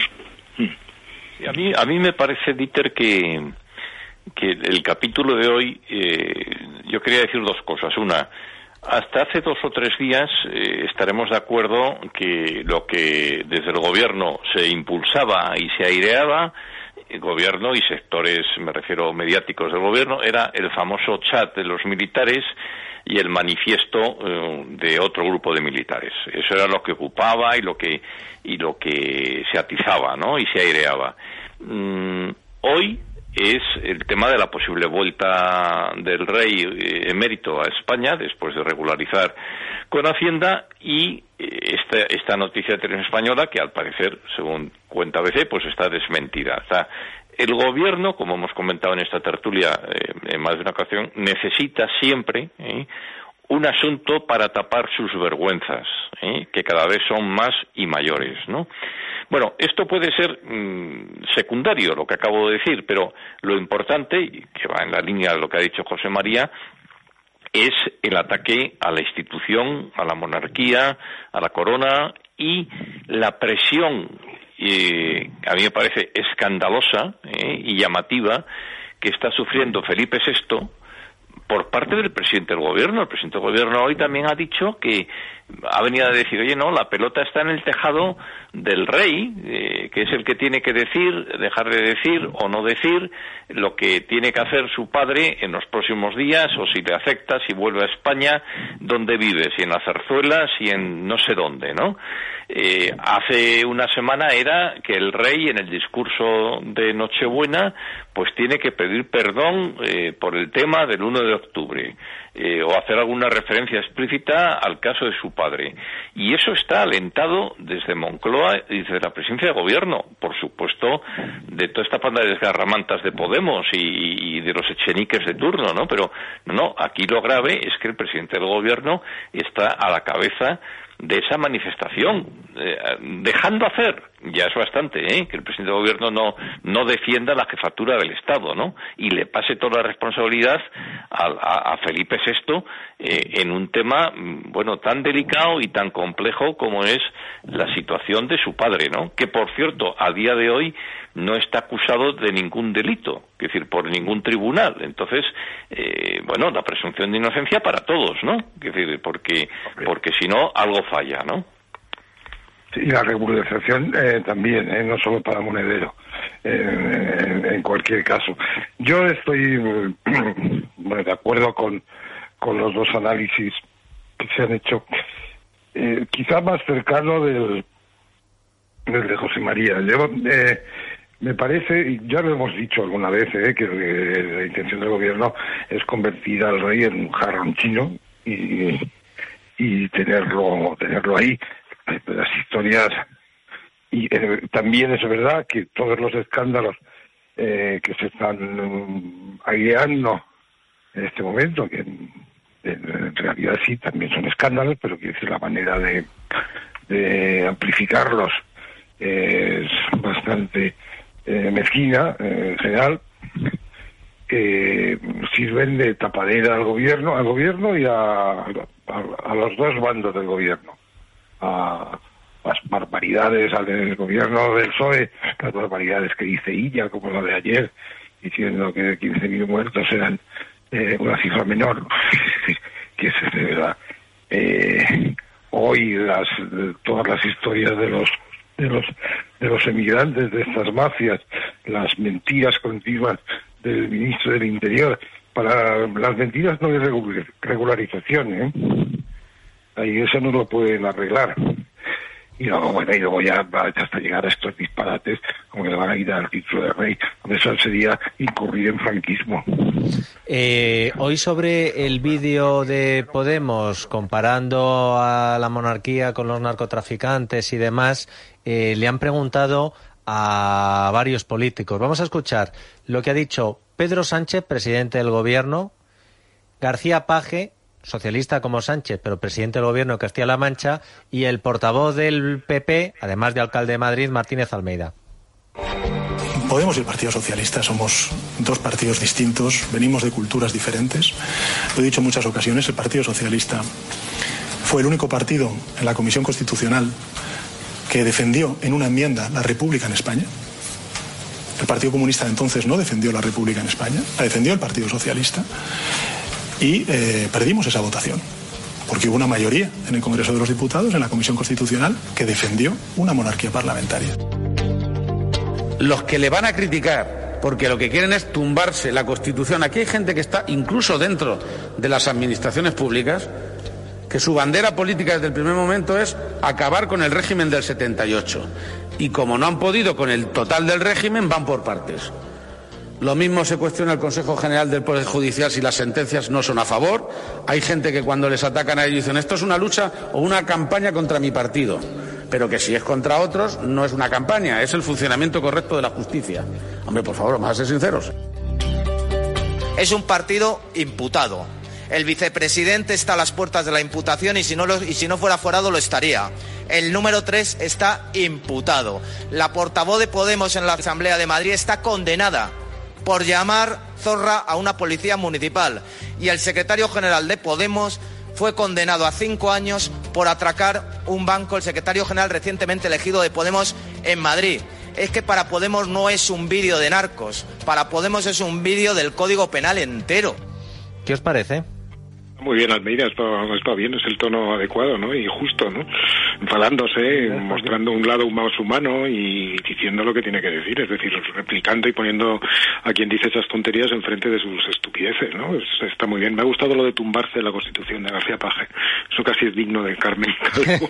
A mí a mí me parece, Dieter, que que el capítulo de hoy, eh, yo quería decir dos cosas. Una, hasta hace dos o tres días eh, estaremos de acuerdo que lo que desde el gobierno se impulsaba y se aireaba, el gobierno y sectores, me refiero mediáticos del gobierno, era el famoso chat de los militares y el manifiesto eh, de otro grupo de militares. Eso era lo que ocupaba y lo que y lo que se atizaba, ¿no? Y se aireaba. Mm, hoy es el tema de la posible vuelta del rey emérito a España después de regularizar con Hacienda, y esta, esta noticia de Televisión Española, que al parecer, según cuenta B C, pues está desmentida. O sea, el gobierno, como hemos comentado en esta tertulia eh, en más de una ocasión, necesita siempre ¿eh? un asunto para tapar sus vergüenzas, ¿eh? que cada vez son más y mayores, ¿no? Bueno, esto puede ser mmm, secundario, lo que acabo de decir, pero lo importante, y que va en la línea de lo que ha dicho José María, es el ataque a la institución, a la monarquía, a la corona, y la presión, eh, a mí me parece escandalosa eh, y llamativa, que está sufriendo Felipe sexto por parte del presidente del gobierno. El presidente del gobierno hoy también ha dicho que ha venido a decir, oye, no, la pelota está en el tejado del rey, eh, que es el que tiene que decir, dejar de decir o no decir lo que tiene que hacer su padre en los próximos días, o si le afecta, si vuelve a España, dónde vive, si en la Zarzuela, si en no sé dónde, ¿no? Eh, hace una semana era que el rey, en el discurso de Nochebuena, pues tiene que pedir perdón eh, por el tema del uno de octubre, eh, o hacer alguna referencia explícita al caso de su padre. Y eso está alentado desde Moncloa y desde la presidencia de gobierno, por supuesto, de toda esta panda de desgarramantas de Podemos y, y de los echeniques de turno, ¿no? Pero no, no, aquí lo grave es que el presidente del gobierno está a la cabeza de esa manifestación, eh, dejando hacer, ya es bastante, ¿eh? que el presidente del gobierno no no defienda la jefatura del Estado, ¿no? Y le pase toda la responsabilidad a, a, a Felipe sexto eh, en un tema, bueno, tan delicado y tan complejo como es la situación de su padre, ¿no? Que, por cierto, a día de hoy no está acusado de ningún delito, es decir, por ningún tribunal. Entonces, eh, bueno, la presunción de inocencia para todos, ¿no? Es decir, porque porque si no, algo falla, ¿no? Sí, y la regularización eh, también, eh, no solo para Monedero, eh, en, en cualquier caso. Yo estoy bueno, de acuerdo con, con los dos análisis que se han hecho, eh, quizá más cercano del, del de José María. Yo, eh, me parece, y ya lo hemos dicho alguna vez, eh, que eh, la intención del gobierno es convertir al rey en un jarrón chino y, y tenerlo tenerlo ahí. Las historias, y eh, también es verdad que todos los escándalos eh, que se están um, aireando en este momento, que en, en realidad sí también son escándalos, pero quiere decir la manera de, de amplificarlos eh, es bastante eh, mezquina eh, en general, que sirven de tapadera al gobierno, al gobierno y a, a, a los dos bandos del gobierno. A las barbaridades del gobierno del P S O E, las barbaridades que dice Illa, como la de ayer, diciendo que quince mil muertos eran eh, una cifra menor, que es de verdad. Eh, hoy las todas las historias de los de los de los emigrantes, de estas mafias, las mentiras continuas del ministro del Interior. Para las mentiras no hay regularización, ¿eh? Ahí eso no lo pueden arreglar. Y luego, bueno, y luego ya hasta llegar a estos disparates, como que le van a quitar el título de rey, eso sería incurrir en franquismo. Eh, hoy sobre el vídeo de Podemos, comparando a la monarquía con los narcotraficantes y demás, eh, le han preguntado a varios políticos. Vamos a escuchar lo que ha dicho Pedro Sánchez, presidente del gobierno, García Paje, socialista como Sánchez, pero presidente del gobierno de Castilla-La Mancha, y el portavoz del P P, además de alcalde de Madrid, Martínez Almeida. Podemos y el Partido Socialista somos dos partidos distintos, venimos de culturas diferentes. Lo he dicho en muchas ocasiones, el Partido Socialista fue el único partido en la Comisión Constitucional que defendió en una enmienda la República en España. El Partido Comunista de entonces no defendió la República en España, la defendió el Partido Socialista y eh, perdimos esa votación, porque hubo una mayoría en el Congreso de los Diputados, en la Comisión Constitucional, que defendió una monarquía parlamentaria. Los que le van a criticar porque lo que quieren es tumbarse la Constitución, aquí hay gente que está incluso dentro de las administraciones públicas, que su bandera política desde el primer momento es acabar con el régimen del setenta y ocho. Y como no han podido con el total del régimen, van por partes. Lo mismo se cuestiona el Consejo General del Poder Judicial si las sentencias no son a favor. Hay gente que cuando les atacan a ellos dicen esto es una lucha o una campaña contra mi partido. Pero que si es contra otros no es una campaña, es el funcionamiento correcto de la justicia. Hombre, por favor, vamos a ser sinceros. Es un partido imputado. El vicepresidente está a las puertas de la imputación y si no, lo, y si no fuera aforado lo estaría. El número tres está imputado. La portavoz de Podemos en la Asamblea de Madrid está condenada por llamar zorra a una policía municipal. Y el secretario general de Podemos fue condenado a cinco años por atracar un banco, el secretario general recientemente elegido de Podemos en Madrid. Es que para Podemos no es un vídeo de narcos, para Podemos es un vídeo del Código Penal entero. ¿Qué os parece? Muy bien, Almeida, está, está bien, es el tono adecuado, ¿no? Y justo, ¿no? Enfadándose, mostrando un lado más humano y diciendo lo que tiene que decir, es decir, replicando y poniendo a quien dice esas tonterías enfrente de sus estupideces, ¿no? Es, está muy bien. Me ha gustado lo de tumbarse la Constitución de García Paje. Eso casi es digno de Carmen Calvo.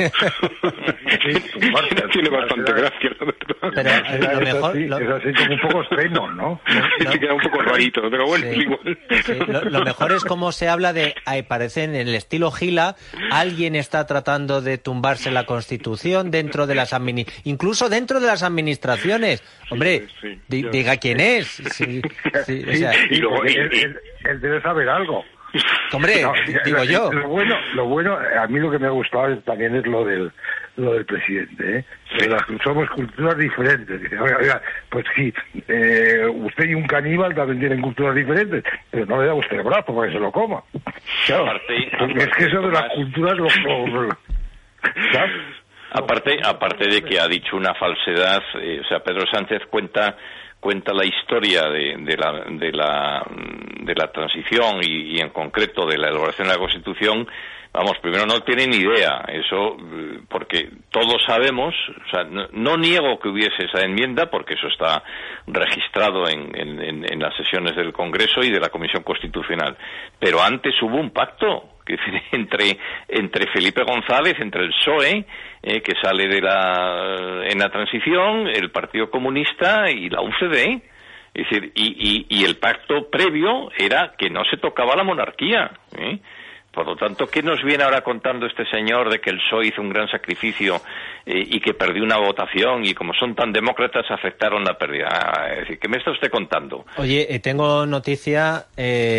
Tiene bastante gracia, la verdad. Pero lo mejor... Es así, lo... es así como un poco estreno, ¿no? No, sí, queda un poco rarito, pero bueno, sí, igual. Sí, lo, lo mejor es cómo se habla de... Parece en el estilo Gila, alguien está tratando de tumbarse la Constitución dentro de las administ... incluso dentro de las administraciones. Hombre, sí, sí, di, diga quién es. Sí, sí, o sea, y luego, él, él, él debe saber algo. Hombre, no, digo yo. Lo bueno, lo bueno, a mí lo que me ha gustado también es lo del lo del presidente, ¿eh? Sí. Las, somos culturas diferentes. Dice, oiga, oiga, pues sí, eh, usted y un caníbal también tienen culturas diferentes, pero no le da usted el brazo para que se lo coma. Claro, aparte, aparte, es que eso de las culturas lo, lo, lo ¿sabes? Aparte, aparte de que ha dicho una falsedad, eh, o sea, Pedro Sánchez cuenta cuenta la historia de, de la de la de la transición y, y en concreto de la elaboración de la Constitución. Vamos, primero no tiene ni idea, eso, porque todos sabemos, o sea, no, no niego que hubiese esa enmienda, porque eso está registrado en, en, en las sesiones del Congreso y de la Comisión Constitucional, pero antes hubo un pacto que entre entre Felipe González, entre el P S O E, eh, que sale de la en la transición, el Partido Comunista y la U C D. Es decir, y, y, y el pacto previo era que no se tocaba la monarquía, ¿eh? Por lo tanto, ¿qué nos viene ahora contando este señor de que el P S O E hizo un gran sacrificio eh, y que perdió una votación y como son tan demócratas aceptaron la pérdida? Ah, es decir, ¿qué me está usted contando? Oye, eh, tengo noticia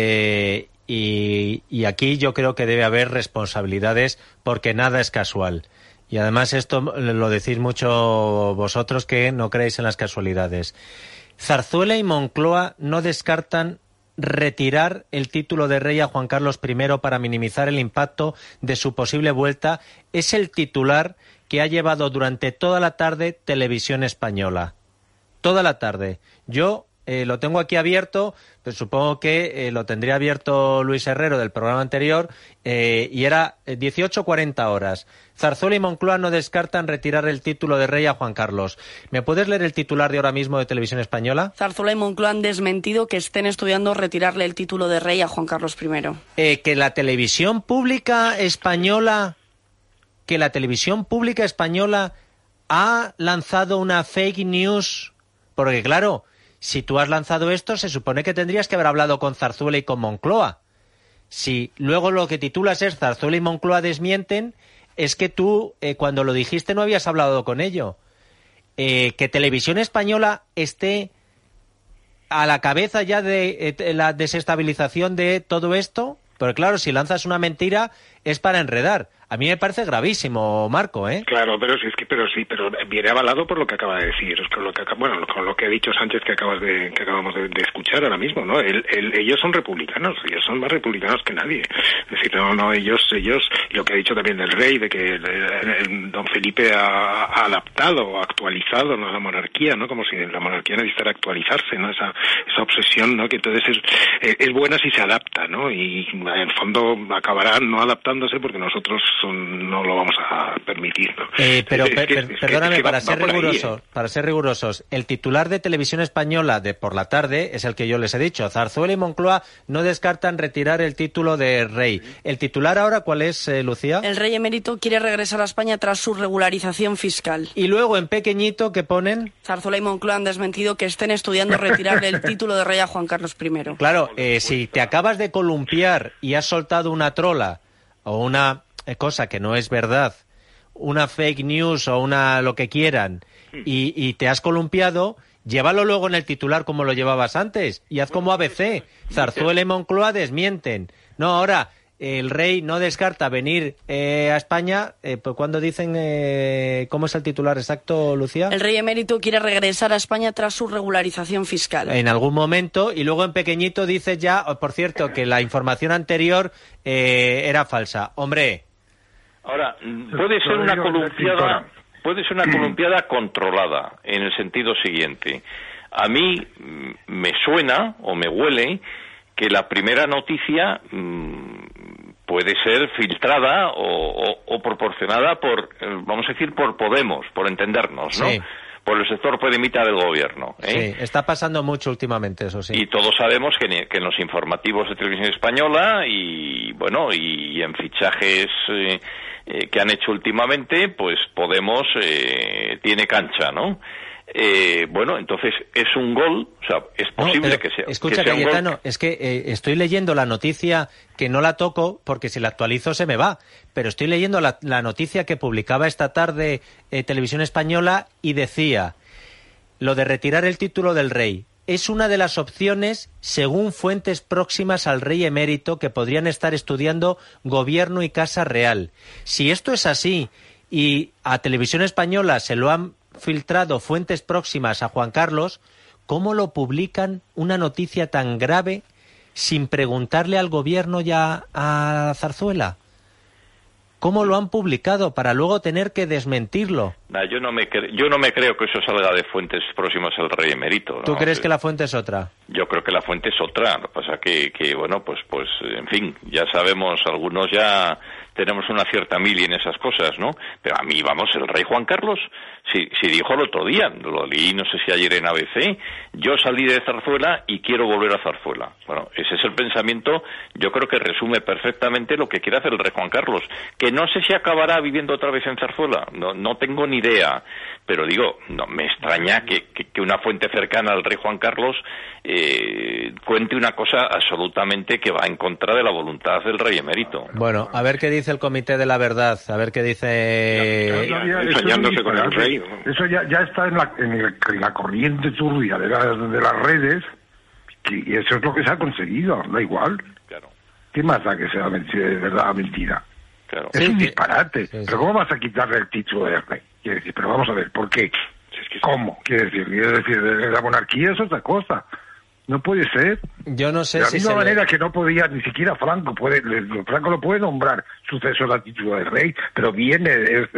eh, y, y aquí yo creo que debe haber responsabilidades porque nada es casual. Y además esto lo decís mucho vosotros que no creéis en las casualidades. Zarzuela y Moncloa no descartan retirar el título de rey a Juan Carlos primero para minimizar el impacto de su posible vuelta. Es el titular que ha llevado durante toda la tarde Televisión Española. Toda la tarde. Yo eh, lo tengo aquí abierto, pero supongo que eh, lo tendría abierto Luis Herrero del programa anterior, eh, y era dieciocho cuarenta horas. Zarzuela y Moncloa no descartan retirar el título de rey a Juan Carlos. ¿Me puedes leer el titular de ahora mismo de Televisión Española? Zarzuela y Moncloa han desmentido que estén estudiando retirarle el título de rey a Juan Carlos primero. Eh, que la televisión pública española, que la televisión pública española ha lanzado una fake news, porque claro, si tú has lanzado esto, se supone que tendrías que haber hablado con Zarzuela y con Moncloa. Si luego lo que titulas es Zarzuela y Moncloa desmienten, es que tú, eh, cuando lo dijiste, no habías hablado con ello. Eh, que Televisión Española esté a la cabeza ya de eh, la desestabilización de todo esto, pero claro, si lanzas una mentira, es para enredar. A mí me parece gravísimo, Marco, ¿eh? Claro, pero sí, es que, pero sí, pero viene avalado por lo que acaba de decir, con lo que, bueno, con lo que ha dicho Sánchez que acabas de, que acabamos de, de escuchar ahora mismo, ¿no? El, el, ellos son republicanos, ellos son más republicanos que nadie. Es decir, no, no, ellos, ellos, y lo que ha dicho también del rey, de que el, el, el, don Felipe ha, ha adaptado, ha actualizado, ¿no?, la monarquía, ¿no? Como si la monarquía necesitara actualizarse, ¿no? Esa, esa obsesión, ¿no? Que entonces es, es buena si se adapta, ¿no? Y en el fondo acabará no adaptándose porque nosotros son, no lo vamos a permitir, ¿no? Eh, pero es, es per, que, per, es perdóname, que, es que para va, ser va rigurosos, ahí, ¿eh? para ser rigurosos, el titular de Televisión Española de por la tarde es el que yo les he dicho. Zarzuela y Moncloa no descartan retirar el título de rey. ¿El titular ahora cuál es, eh, Lucía? El rey emérito quiere regresar a España tras su regularización fiscal. Y luego en pequeñito, ¿qué ponen? Zarzuela y Moncloa han desmentido que estén estudiando retirarle el título de rey a Juan Carlos primero. Claro, eh, si te acabas de columpiar y has soltado una trola o una cosa que no es verdad, una fake news o una lo que quieran, y, y te has columpiado, llévalo luego en el titular como lo llevabas antes y haz como A B C. Zarzuela y Moncloa desmienten. No, ahora el rey no descarta venir eh, a España. Eh, pues cuando dicen, eh, ¿cómo es el titular exacto, Lucía? El rey emérito quiere regresar a España tras su regularización fiscal. En algún momento, y luego en pequeñito dice ya, por cierto, que la información anterior eh, era falsa. Hombre. Ahora, puede ser una columpiada, puede ser una columpiada controlada, en el sentido siguiente. A mí me suena o me huele que la primera noticia mmm, puede ser filtrada o, o, o proporcionada por, vamos a decir, por Podemos, por entendernos, ¿no? Sí. Por el sector podemita del gobierno, ¿eh? Sí, está pasando mucho últimamente, eso sí. Y todos sabemos que, que en los informativos de Televisión Española y, bueno, y en fichajes eh, eh, que han hecho últimamente, pues Podemos eh, tiene cancha, ¿no? Eh, bueno, entonces es un gol, o sea, es posible no, que sea. Escucha, que sea Cayetano, un gol. Es que eh, estoy leyendo la noticia que no la toco porque si la actualizo se me va, pero estoy leyendo la, la noticia que publicaba esta tarde eh, Televisión Española y decía, lo de retirar el título del rey es una de las opciones según fuentes próximas al rey emérito que podrían estar estudiando gobierno y Casa Real. Si esto es así y a Televisión Española se lo han filtrado fuentes próximas a Juan Carlos, ¿cómo lo publican una noticia tan grave sin preguntarle al gobierno ya a Zarzuela? ¿Cómo lo han publicado para luego tener que desmentirlo? Nah, yo no me cre- yo no me creo que eso salga de fuentes próximas al rey emérito, ¿no? ¿Tú crees que la fuente es otra? Yo creo que la fuente es otra. Lo que pasa que, que bueno, pues, pues, en fin, ya sabemos, algunos ya tenemos una cierta mili en esas cosas, ¿no? Pero a mí, vamos, el rey Juan Carlos, si, si dijo el otro día, lo leí, no sé si ayer en A B C, yo salí de Zarzuela y quiero volver a Zarzuela. Bueno, ese es el pensamiento, yo creo que resume perfectamente lo que quiere hacer el rey Juan Carlos, que no sé si acabará viviendo otra vez en Zarzuela, no, no tengo ni idea, pero digo, no me extraña que, que, que una fuente cercana al rey Juan Carlos eh, cuente una cosa absolutamente que va en contra de la voluntad del rey emérito. Bueno, a ver qué dice el Comité de la Verdad, a ver qué dice... Ya, ya, ya, ensañándose con el rey. Eso ya, ya está en la, en, el, en la corriente turbia de, la, de las redes, y eso es lo que se ha conseguido, da igual. Claro. ¿Qué más da que sea mentira, de verdad mentira? Claro. Es sí, un sí. disparate. Sí, sí. Pero ¿cómo vas a quitarle el título de rey? Quiere decir, pero vamos a ver, ¿por qué? ¿Cómo? Quiere decir, quiere decir, la monarquía es otra cosa. No puede ser. Yo no sé de la si misma se manera le... que no podía, ni siquiera Franco puede, Franco lo puede nombrar sucesor al título de rey, pero viene, es,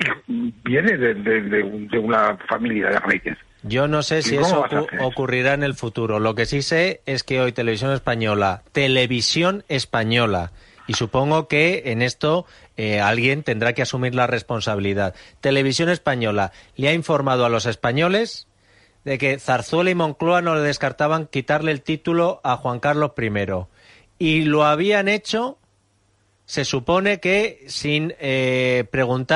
viene de, de, de, de una familia de reyes. Yo no sé si eso ocu- ocurrirá en el futuro. Lo que sí sé es que hoy Televisión Española, Televisión Española, y supongo que en esto eh, alguien tendrá que asumir la responsabilidad. Televisión Española le ha informado a los españoles de que Zarzuela y Moncloa no le descartaban quitarle el título a Juan Carlos primero. Y lo habían hecho, se supone que sin eh, preguntar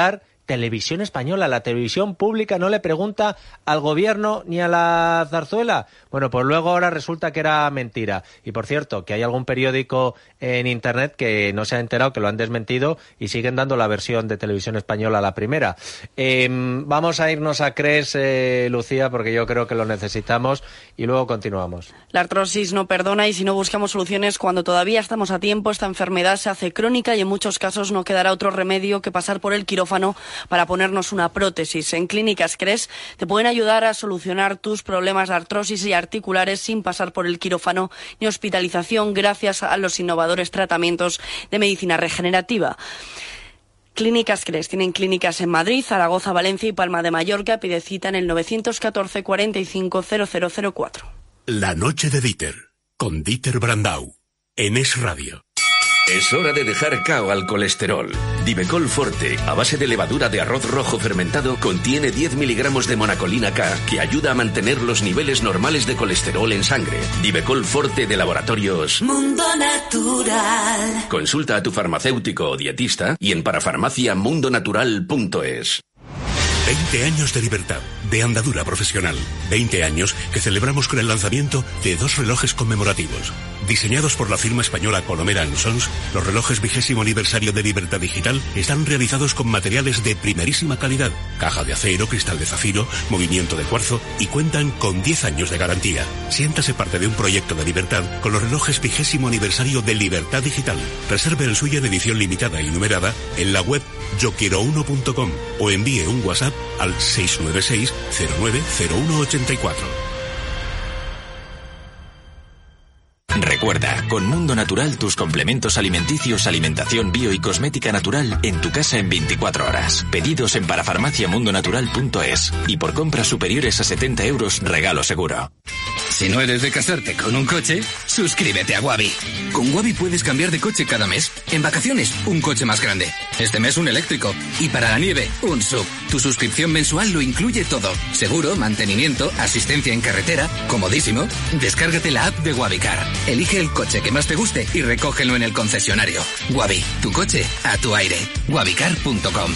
Televisión Española, la televisión pública no le pregunta al gobierno ni a la zarzuela. Bueno, pues luego ahora resulta que era mentira. Y por cierto, que hay algún periódico en internet que no se ha enterado, que lo han desmentido y siguen dando la versión de Televisión Española, la primera. Eh, vamos a irnos a Cres, eh, Lucía, porque yo creo que lo necesitamos y luego continuamos. La artrosis no perdona y si no buscamos soluciones cuando todavía estamos a tiempo, esta enfermedad se hace crónica y en muchos casos no quedará otro remedio que pasar por el quirófano para ponernos una prótesis. En Clínicas Cres te pueden ayudar a solucionar tus problemas de artrosis y articulares sin pasar por el quirófano ni hospitalización gracias a los innovadores tratamientos de medicina regenerativa. Clínicas Cres tienen clínicas en Madrid, Zaragoza, Valencia y Palma de Mallorca. Pide cita en el nueve uno cuatro, cuarenta y cinco, cero cero cero cuatro. La noche de Dieter, con Dieter Brandau, en Es Radio. Es hora de dejar cao al colesterol. Divecol Forte, a base de levadura de arroz rojo fermentado, contiene diez miligramos de monacolina K, que ayuda a mantener los niveles normales de colesterol en sangre. Divecol Forte de Laboratorios Mundo Natural. Consulta a tu farmacéutico o dietista y en parafarmacia mundo natural punto es. veinte años de libertad, de andadura profesional. veinte años que celebramos con el lanzamiento de dos relojes conmemorativos. Diseñados por la firma española Colomera and Sons, los relojes vigésimo aniversario de Libertad Digital están realizados con materiales de primerísima calidad, caja de acero, cristal de zafiro, movimiento de cuarzo y cuentan con diez años de garantía. Siéntase parte de un proyecto de libertad con los relojes vigésimo aniversario de Libertad Digital. Reserve el suyo en edición limitada y numerada en la web yo quiero uno punto com o envíe un WhatsApp al seis nueve seis, cero nueve cero uno ocho cuatro. Recuerda, con Mundo Natural tus complementos alimenticios, alimentación bio y cosmética natural en tu casa en veinticuatro horas. Pedidos en parafarmacia mundo natural punto es y por compras superiores a setenta euros regalo seguro. Si no eres de casarte con un coche, suscríbete a Wabi. Con Wabi puedes cambiar de coche cada mes. En vacaciones, un coche más grande. Este mes un eléctrico. Y para la nieve, un S U V. Tu suscripción mensual lo incluye todo. Seguro, mantenimiento, asistencia en carretera, comodísimo. Descárgate la app de Wabicar. Elige el coche que más te guste y recógelo en el concesionario. Wabi, tu coche a tu aire. wabicar punto com.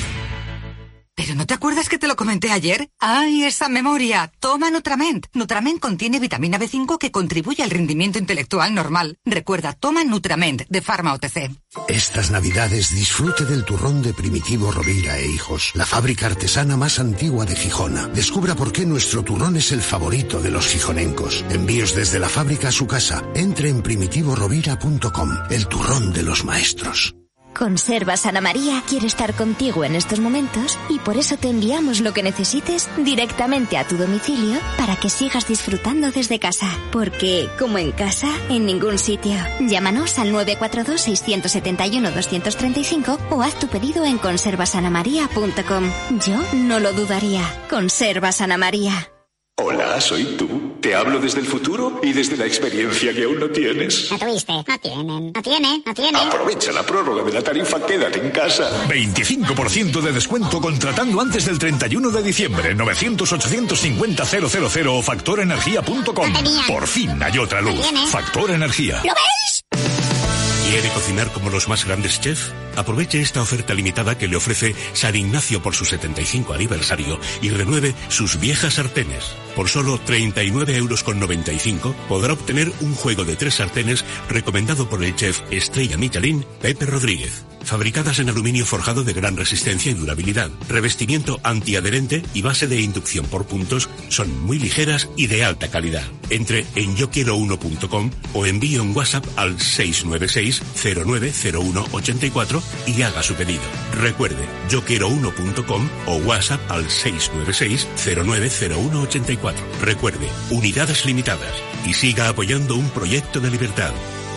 ¿Pero no te acuerdas que te lo comenté ayer? ¡Ay, esa memoria! Toma Nutrament. Nutrament contiene vitamina B cinco que contribuye al rendimiento intelectual normal. Recuerda, toma Nutrament de Pharma O T C. Estas navidades disfrute del turrón de Primitivo Rovira e Hijos, la fábrica artesana más antigua de Gijona. Descubra por qué nuestro turrón es el favorito de los gijonencos. Envíos desde la fábrica a su casa. Entre en primitivo rovira punto com, el turrón de los maestros. Conservas Ana María quiere estar contigo en estos momentos y por eso te enviamos lo que necesites directamente a tu domicilio para que sigas disfrutando desde casa. Porque, como en casa, en ningún sitio. Llámanos al nueve cuatro dos, seis siete uno, dos tres cinco o haz tu pedido en conservas ana maría punto com. Yo no lo dudaría. Conservas Ana María. Hola, soy tú. Te hablo desde el futuro y desde la experiencia que aún no tienes. No tuviste, no tienen, no tiene, no tiene. Aprovecha la prórroga de la tarifa Quédate en Casa. veinticinco por ciento de descuento contratando antes del treinta y uno de diciembre. novecientos, ochocientos cincuenta, cero cero cero o factor energía punto com. Por fin hay otra luz. No Factor Energía. ¿Lo veis? ¿Quiere cocinar como los más grandes chefs? Aproveche esta oferta limitada que le ofrece San Ignacio por su setenta y cinco aniversario y renueve sus viejas sartenes. Por solo treinta y nueve euros con noventa y cinco podrá obtener un juego de tres sartenes recomendado por el chef estrella Michelin Pepe Rodríguez. Fabricadas en aluminio forjado de gran resistencia y durabilidad, revestimiento antiadherente y base de inducción por puntos, son muy ligeras y de alta calidad. Entre en yo quiero uno punto com o envíe un WhatsApp al seis nueve seis, cero nueve cero uno ocho cuatro y haga su pedido. Recuerde, yo quiero uno punto com o WhatsApp al seis nueve seis, cero nueve cero uno ocho cuatro. Recuerde, unidades limitadas y siga apoyando un proyecto de libertad.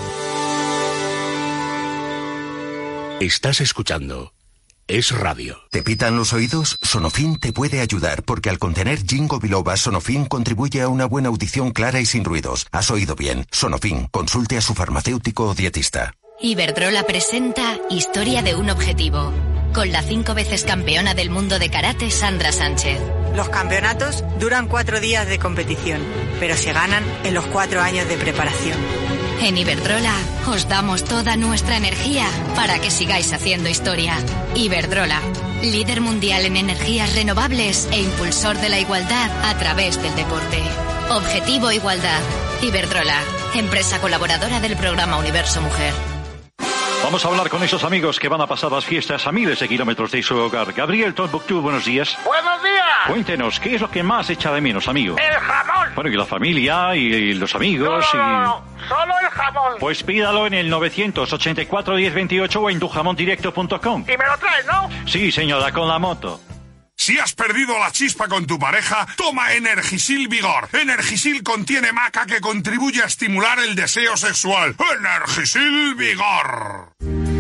Estás escuchando Es Radio. ¿Te pitan los oídos? Sonofin te puede ayudar porque al contener ginkgo biloba, Sonofin contribuye a una buena audición clara y sin ruidos. Has oído bien. Sonofin, consulte a su farmacéutico o dietista. Iberdrola presenta Historia de un objetivo, con la cinco veces campeona del mundo de karate Sandra Sánchez. Los campeonatos duran cuatro días de competición, pero se ganan en los cuatro años de preparación. En Iberdrola os damos toda nuestra energía para que sigáis haciendo historia. Iberdrola, líder mundial en energías renovables e impulsor de la igualdad a través del deporte. Objetivo Igualdad. Iberdrola, empresa colaboradora del programa Universo Mujer. Vamos a hablar con esos amigos que van a pasar las fiestas a miles de kilómetros de su hogar. Gabriel Tombuctú, buenos días. ¡Buenos días! Cuéntenos, ¿qué es lo que más echa de menos, amigo? ¡El jamón! Bueno, y la familia, y, y los amigos, no, no, y... No, no, solo el jamón. Pues pídalo en el novecientos ochenta y cuatro diez veintiocho o en tu jamón directo punto com. ¿Y me lo traes, no? Sí, señora, con la moto. Si has perdido la chispa con tu pareja, toma Energisil Vigor. Energisil contiene maca que contribuye a estimular el deseo sexual. Energisil Vigor.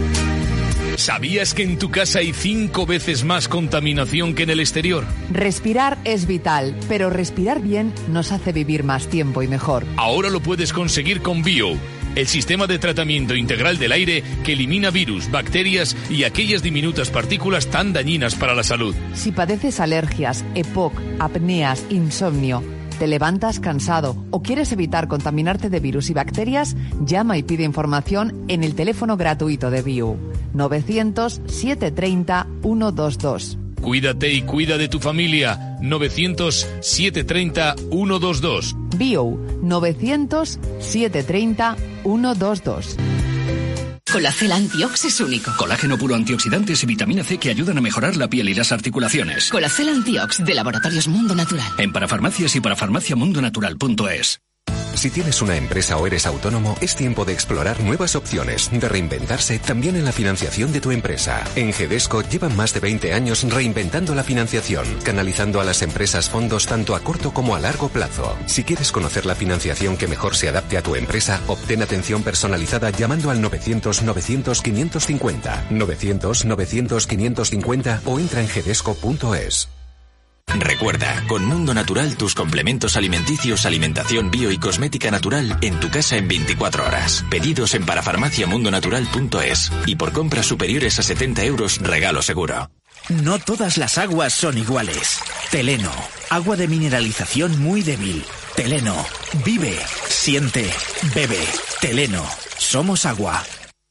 ¿Sabías que en tu casa hay cinco veces más contaminación que en el exterior? Respirar es vital, pero respirar bien nos hace vivir más tiempo y mejor. Ahora lo puedes conseguir con Bio, el sistema de tratamiento integral del aire que elimina virus, bacterias y aquellas diminutas partículas tan dañinas para la salud. Si padeces alergias, E P O C, apneas, insomnio, te levantas cansado o quieres evitar contaminarte de virus y bacterias, llama y pide información en el teléfono gratuito de Bio, novecientos, setecientos treinta, ciento veintidós. Cuídate y cuida de tu familia. novecientos, setecientos treinta, ciento veintidós. Bio, novecientos, setecientos treinta, ciento veintidós. Colacel Antiox es único. Colágeno puro, antioxidantes y vitamina C que ayudan a mejorar la piel y las articulaciones. Colacel Antiox de Laboratorios Mundo Natural. En parafarmacias y parafarmaciamundonatural punto es. Si tienes una empresa o eres autónomo, es tiempo de explorar nuevas opciones, de reinventarse también en la financiación de tu empresa. En Gedesco llevan más de veinte años reinventando la financiación, canalizando a las empresas fondos tanto a corto como a largo plazo. Si quieres conocer la financiación que mejor se adapte a tu empresa, obtén atención personalizada llamando al novecientos, novecientos, quinientos cincuenta, novecientos, novecientos, quinientos cincuenta o entra en gedesco punto es. Recuerda, con Mundo Natural tus complementos alimenticios, alimentación bio y cosmética natural en tu casa en veinticuatro horas. Pedidos en parafarmaciamundonatural punto es y por compras superiores a setenta euros regalo seguro. No todas las aguas son iguales. Teleno, agua de mineralización muy débil. Teleno, vive, siente, bebe. Teleno, somos agua.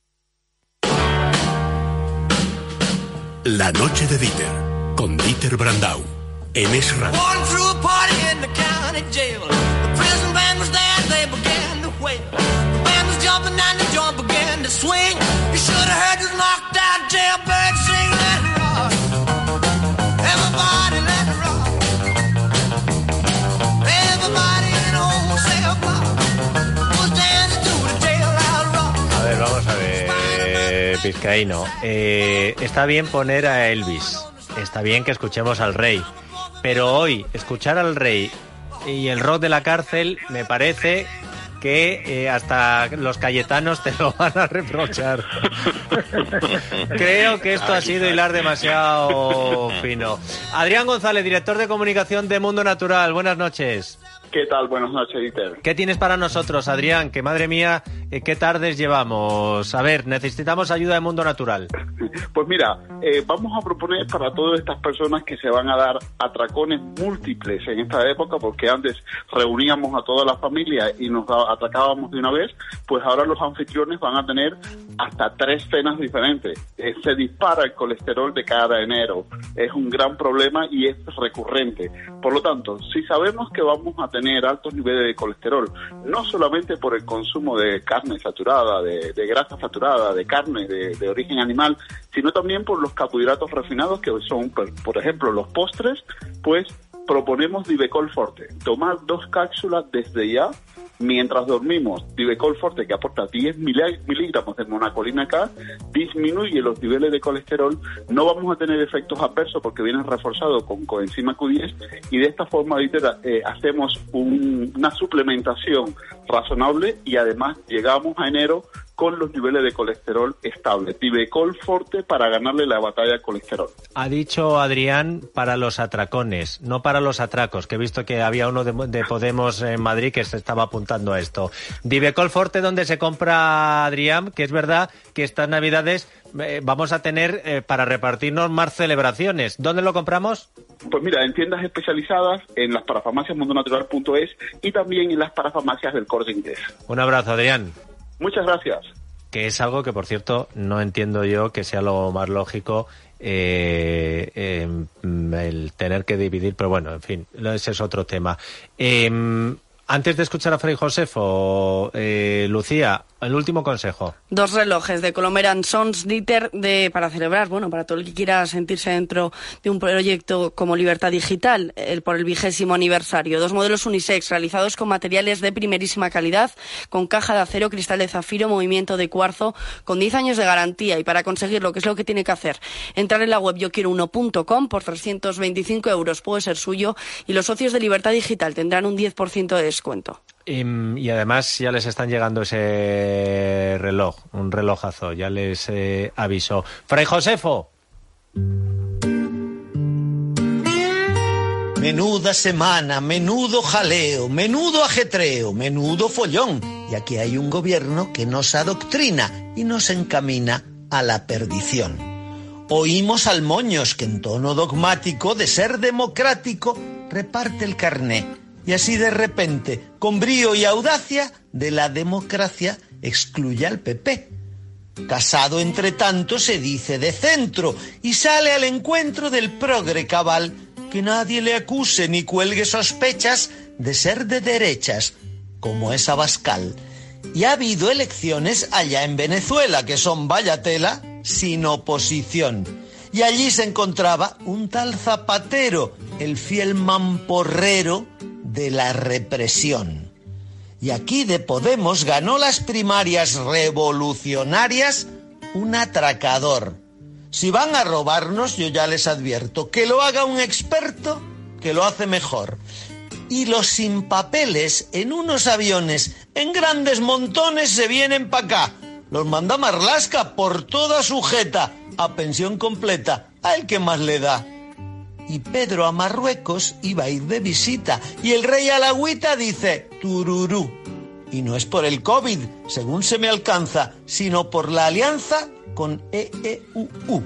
La noche de Dieter, con Dieter Brandau. En Es Radio. A ver, vamos a ver, Vizcaíno. Eh, está bien poner a Elvis. Está bien que escuchemos al rey. Pero hoy, escuchar al rey y el rock de la cárcel, me parece que eh, hasta los cayetanos te lo van a reprochar. Creo que esto ha sido hilar demasiado fino. Adrián González, director de comunicación de Mundo Natural, buenas noches. ¿Qué tal? Buenas noches, Dieter. ¿Qué tienes para nosotros, Adrián? Que madre mía, eh, qué tardes llevamos. A ver, necesitamos ayuda de Mundo Natural. Pues mira, eh, vamos a proponer para todas estas personas que se van a dar atracones múltiples en esta época, porque antes reuníamos a toda la familia y nos atracábamos de una vez, pues ahora los anfitriones van a tener hasta tres cenas diferentes. Eh, se dispara el colesterol de cada enero. Es un gran problema y es recurrente. Por lo tanto, si sabemos que vamos a tener tener altos niveles de colesterol, no solamente por el consumo de carne saturada, de, de grasa saturada, de carne de, de origen animal, sino también por los carbohidratos refinados, que son, por, por ejemplo, los postres, pues proponemos Divecol Forte. Tomar dos cápsulas desde ya, mientras dormimos. Divecol Forte, que aporta diez miligramos de monacolina K, disminuye los niveles de colesterol. No vamos a tener efectos adversos porque vienen reforzados con coenzima Q diez y de esta forma eh, hacemos un, una suplementación razonable y además llegamos a enero con los niveles de colesterol estables. Divecol Forte para ganarle la batalla al colesterol. Ha dicho Adrián para los atracones, no para los atracos, que he visto que había uno de, de Podemos en Madrid que se estaba apuntando a esto. Divecol Forte, ¿dónde se compra, Adrián? Que es verdad que estas Navidades eh, vamos a tener eh, para repartirnos más celebraciones. ¿Dónde lo compramos? Pues mira, en tiendas especializadas, en las parafarmacias mundonatural punto es y también en las parafarmacias del Corte Inglés. Un abrazo, Adrián. Muchas gracias. Que es algo que, por cierto, no entiendo yo que sea lo más lógico eh, eh, el tener que dividir, pero bueno, en fin, ese es otro tema. Eh, Antes de escuchar a Fray Josefo, eh, Lucía, el último consejo. Dos relojes de Colomer Sons Dieter de, para celebrar, bueno, para todo el que quiera sentirse dentro de un proyecto como Libertad Digital, el, por el vigésimo aniversario. Dos modelos unisex realizados con materiales de primerísima calidad, con caja de acero, cristal de zafiro, movimiento de cuarzo, con diez años de garantía. Y para conseguirlo, ¿qué es lo que tiene que hacer? Entrar en la web yo quiero uno punto com por trescientos veinticinco euros, puede ser suyo, y los socios de Libertad Digital tendrán un diez por ciento de descuento. Y, y además ya les están llegando ese reloj, un relojazo, ya les eh, avisó. Fray Josefo. Menuda semana, menudo jaleo, menudo ajetreo, menudo follón. Y aquí hay un gobierno que nos adoctrina y nos encamina a la perdición. Oímos al Moños que en tono dogmático de ser democrático reparte el carné. Y así de repente, con brío y audacia, de la democracia excluye al P P. Casado, entre tanto, se dice de centro y sale al encuentro del progre cabal. Que nadie le acuse ni cuelgue sospechas de ser de derechas, como es Abascal. Y ha habido elecciones allá en Venezuela, que son vaya tela, sin oposición. Y allí se encontraba un tal Zapatero, el fiel mamporrero de la represión. Y aquí de Podemos ganó las primarias revolucionarias un atracador. Si van a robarnos, yo ya les advierto, que lo haga un experto que lo hace mejor. Y los sin papeles en unos aviones en grandes montones se vienen para acá. Los manda Marlaska por toda su jeta, a pensión completa, a el que más le da. Y Pedro a Marruecos iba a ir de visita, y el rey a la agüita dice tururú. Y no es por el COVID, según se me alcanza, sino por la alianza con E E U U.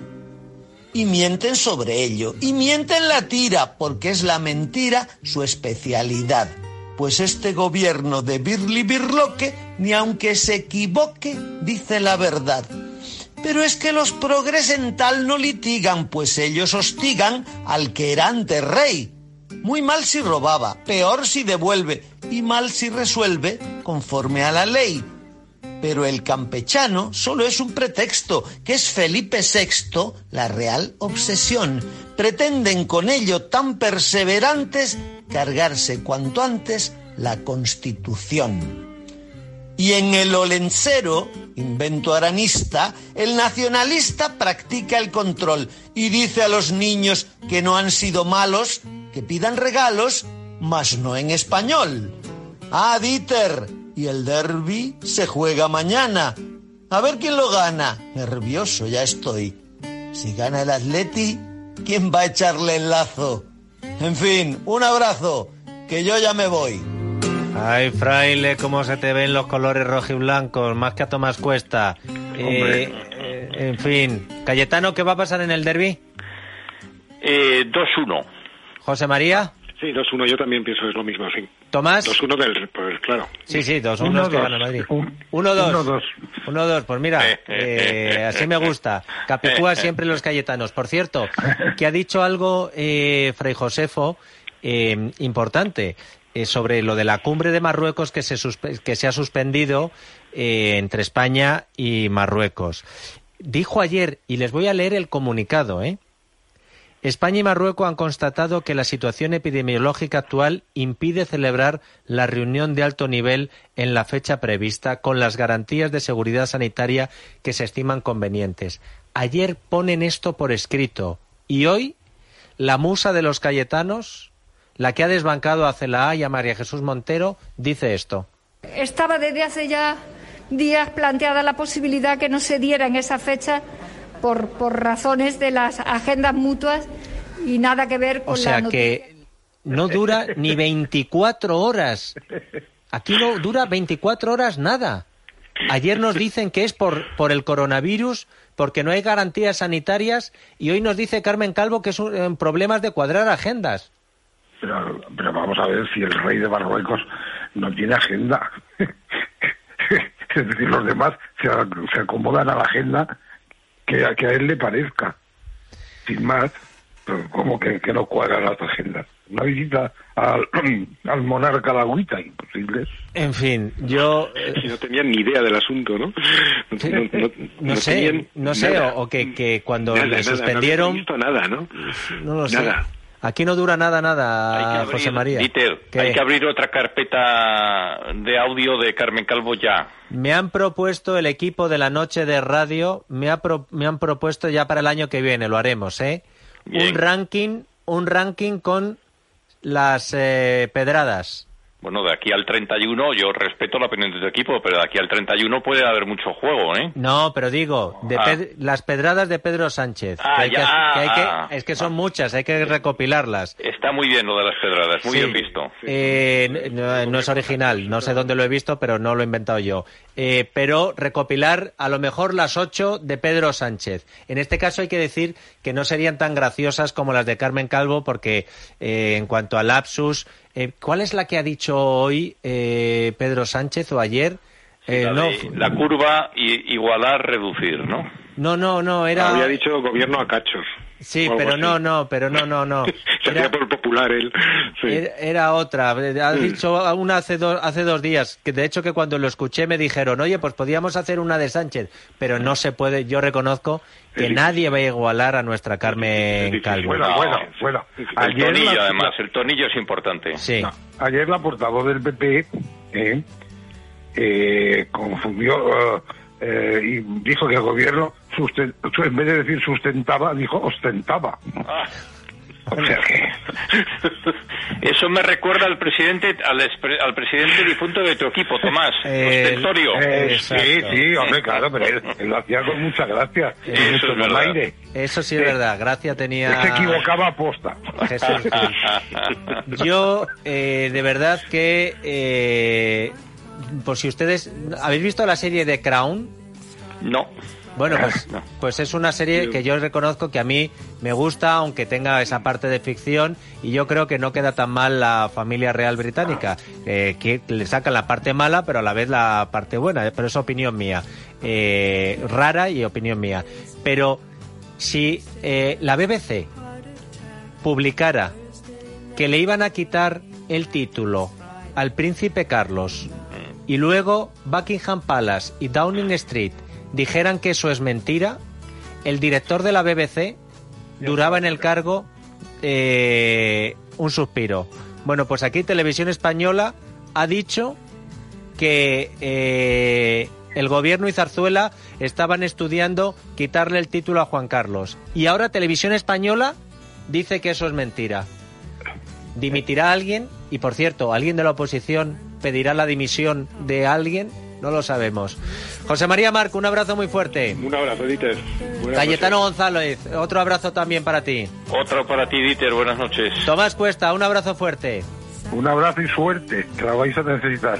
Y mienten sobre ello, y mienten la tira, porque es la mentira su especialidad. Pues este gobierno de Birli Birloque, ni aunque se equivoque, dice la verdad. Pero es que los progres en tal no litigan, pues ellos hostigan al que era antes rey. Muy mal si robaba, peor si devuelve, y mal si resuelve conforme a la ley. Pero el campechano solo es un pretexto, que es Felipe sexto, la real obsesión. Pretenden con ello tan perseverantes cargarse cuanto antes la Constitución. Y en el olencero, invento aranista, el nacionalista practica el control y dice a los niños que no han sido malos, que pidan regalos, mas no en español. Ah, Dieter, y el derbi se juega mañana. A ver quién lo gana. Nervioso ya estoy. Si gana el Atleti, ¿quién va a echarle el lazo? En fin, un abrazo, que yo ya me voy. Ay, fraile, cómo se te ven los colores rojo y blancos, más que a Tomás Cuesta. Eh, eh, en fin, Cayetano, ¿qué va a pasar en el derbi? Eh, dos uno. ¿José María? Sí, dos uno, yo también pienso que es lo mismo, sí. ¿Tomás? dos uno del, pues claro. Sí, sí, dos uno es que gana Madrid. uno dos. uno dos, pues mira, eh, así me gusta. Capicúa siempre los cayetanos. Por cierto, que ha dicho algo eh, Fray Josefo eh, importante. Eh, sobre lo de la cumbre de Marruecos que se, suspe- que se ha suspendido eh, entre España y Marruecos. Dijo ayer, y les voy a leer el comunicado, ¿eh? España y Marruecos han constatado que la situación epidemiológica actual impide celebrar la reunión de alto nivel en la fecha prevista con las garantías de seguridad sanitaria que se estiman convenientes. Ayer ponen esto por escrito y hoy la musa de los cayetanos, la que ha desbancado a Celaá y a María Jesús Montero, dice esto. Estaba desde hace ya días planteada la posibilidad que no se diera en esa fecha por, por razones de las agendas mutuas y nada que ver con o sea la noticia. Que no dura ni veinticuatro horas. Aquí no dura veinticuatro horas nada. Ayer nos dicen que es por, por el coronavirus, porque no hay garantías sanitarias, y hoy nos dice Carmen Calvo que son problemas de cuadrar agendas. Pero, pero vamos a ver si el rey de Marruecos no tiene agenda. Es decir, los demás se, se acomodan a la agenda que a, que a él le parezca. sin más, pero como que, que no cuadran las agendas. Una visita al, al monarca a la agüita, imposible. En fin, yo... Si no tenían ni idea del asunto, ¿no? No, Sí, no, no, no no sé, tenían no sé, nada. o, o que, que cuando Nada, le nada, suspendieron... No habían visto nada, ¿no? No lo sé. Nada. Aquí no dura nada, Hay nada, que abrir, José María. Dieter, ¿Qué? hay que abrir otra carpeta de audio de Carmen Calvo ya. Me han propuesto el equipo de la noche de radio, me, ha pro- me han propuesto ya para el año que viene, lo haremos, ¿eh? Bien. Un ranking, un ranking con las eh, pedradas. Bueno, de aquí al treinta y uno, yo respeto la opinión de tu equipo, pero de aquí al treinta y uno puede haber mucho juego, ¿eh? No, pero digo, de Ah. Ped- las pedradas de Pedro Sánchez. Ah, que hay que- ya. que hay Ah. que- es que son muchas, hay que recopilarlas. Está muy bien lo de las pedradas, muy Sí. bien visto. Eh, no, no es original, no sé dónde lo he visto, pero no lo he inventado yo. Eh, pero recopilar a lo mejor las ocho de Pedro Sánchez. En este caso hay que decir que no serían tan graciosas como las de Carmen Calvo, porque eh, en cuanto a lapsus, eh, ¿cuál es la que ha dicho hoy eh, Pedro Sánchez o ayer? Eh, la, no, de- la curva i- igualar, reducir, ¿no? no, no, no, era... Había dicho gobierno a cachos. Sí, o algo pero así. no, no, pero no, no, no. Se hacía por popular él. Sí. Era, era otra. Ha dicho una hace, do- hace dos días, que de hecho que cuando lo escuché me dijeron, oye, pues podíamos hacer una de Sánchez, pero no se puede, yo reconozco que nadie va a igualar a nuestra Carmen Calvo. Bueno, bueno, bueno. El Ayer tonillo, la- además, el tonillo es importante. Sí. No, ayer la portavoz del P P eh, eh, confundió eh, eh, y dijo que el gobierno, susten- en vez de decir sustentaba, dijo ostentaba. Ah. O sea que... Eso me recuerda al presidente al, expre- al presidente difunto de tu equipo, Tomás, Eh, ostentorio. Eh, sí, sí, hombre, claro, pero él, él lo hacía con mucha gracia. y Eso mucho es verdad. aire. Eso sí es verdad, Gracia tenía... Él se equivocaba a posta. Jesús, sí. Yo, eh, de verdad que, eh, por si ustedes... ¿Habéis visto la serie de Crown? No. Bueno, pues, pues es una serie que yo reconozco que a mí me gusta, aunque tenga esa parte de ficción, y yo creo que no queda tan mal la familia real británica, eh, que le sacan la parte mala, pero a la vez la parte buena, eh, pero es opinión mía, eh, rara y opinión mía. Pero si eh, la B B C publicara que le iban a quitar el título al príncipe Carlos y luego Buckingham Palace y Downing Street dijeran que eso es mentira, el director de la B B C duraba en el cargo eh, un suspiro. Bueno, pues aquí Televisión Española ha dicho que eh, el gobierno y Zarzuela estaban estudiando quitarle el título a Juan Carlos. Y ahora Televisión Española dice que eso es mentira. ¿Dimitirá alguien? Y por cierto, ¿alguien de la oposición pedirá la dimisión de alguien? No lo sabemos. José María Marco, un abrazo muy fuerte. Un abrazo, Dieter. Buenas Cayetano noches. González, otro abrazo también para ti. Otro para ti, Dieter, buenas noches. Tomás Cuesta, un abrazo fuerte. Un abrazo y suerte, que la vais a necesitar.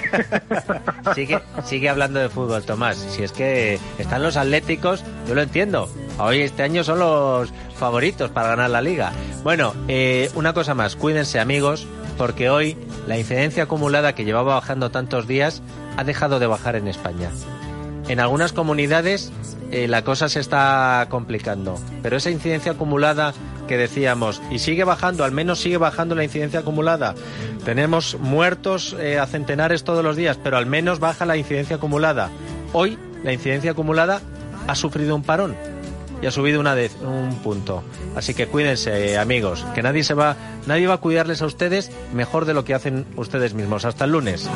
Sigue, sigue hablando de fútbol, Tomás. Si es que están los Atléticos, yo lo entiendo. Hoy este año son los favoritos para ganar la Liga. Bueno, eh, una cosa más, cuídense amigos, porque hoy la incidencia acumulada que llevaba bajando tantos días ha dejado de bajar en España. En algunas comunidades eh, la cosa se está complicando, pero esa incidencia acumulada que decíamos, y sigue bajando, al menos sigue bajando la incidencia acumulada. Tenemos muertos eh, a centenares todos los días, pero al menos baja la incidencia acumulada. Hoy la incidencia acumulada ha sufrido un parón y ha subido una de, un punto. Así que cuídense, eh, amigos, que nadie se va, nadie va a cuidarles a ustedes mejor de lo que hacen ustedes mismos. Hasta el lunes.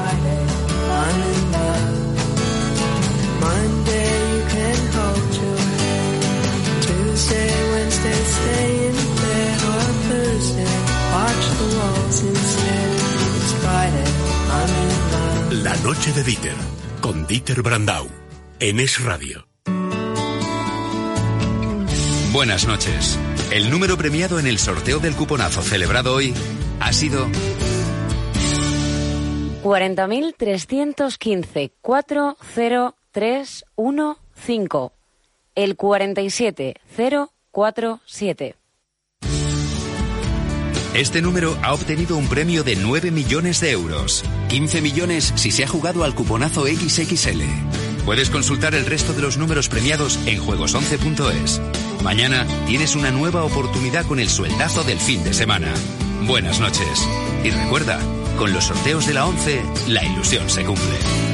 La noche de Dieter, con Dieter Brandau, en Es Radio. Buenas noches. El número premiado en el sorteo del cuponazo celebrado hoy ha sido cuarenta mil trescientos quince cuatro cero tres uno cinco. El cuarenta y siete cero cuatro siete. Este número ha obtenido un premio de nueve millones de euros. quince millones si se ha jugado al cuponazo equis equis ele. Puedes consultar el resto de los números premiados en juegos once punto es. Mañana tienes una nueva oportunidad con el sueldazo del fin de semana. Buenas noches. Y recuerda, con los sorteos de la once, la ilusión se cumple.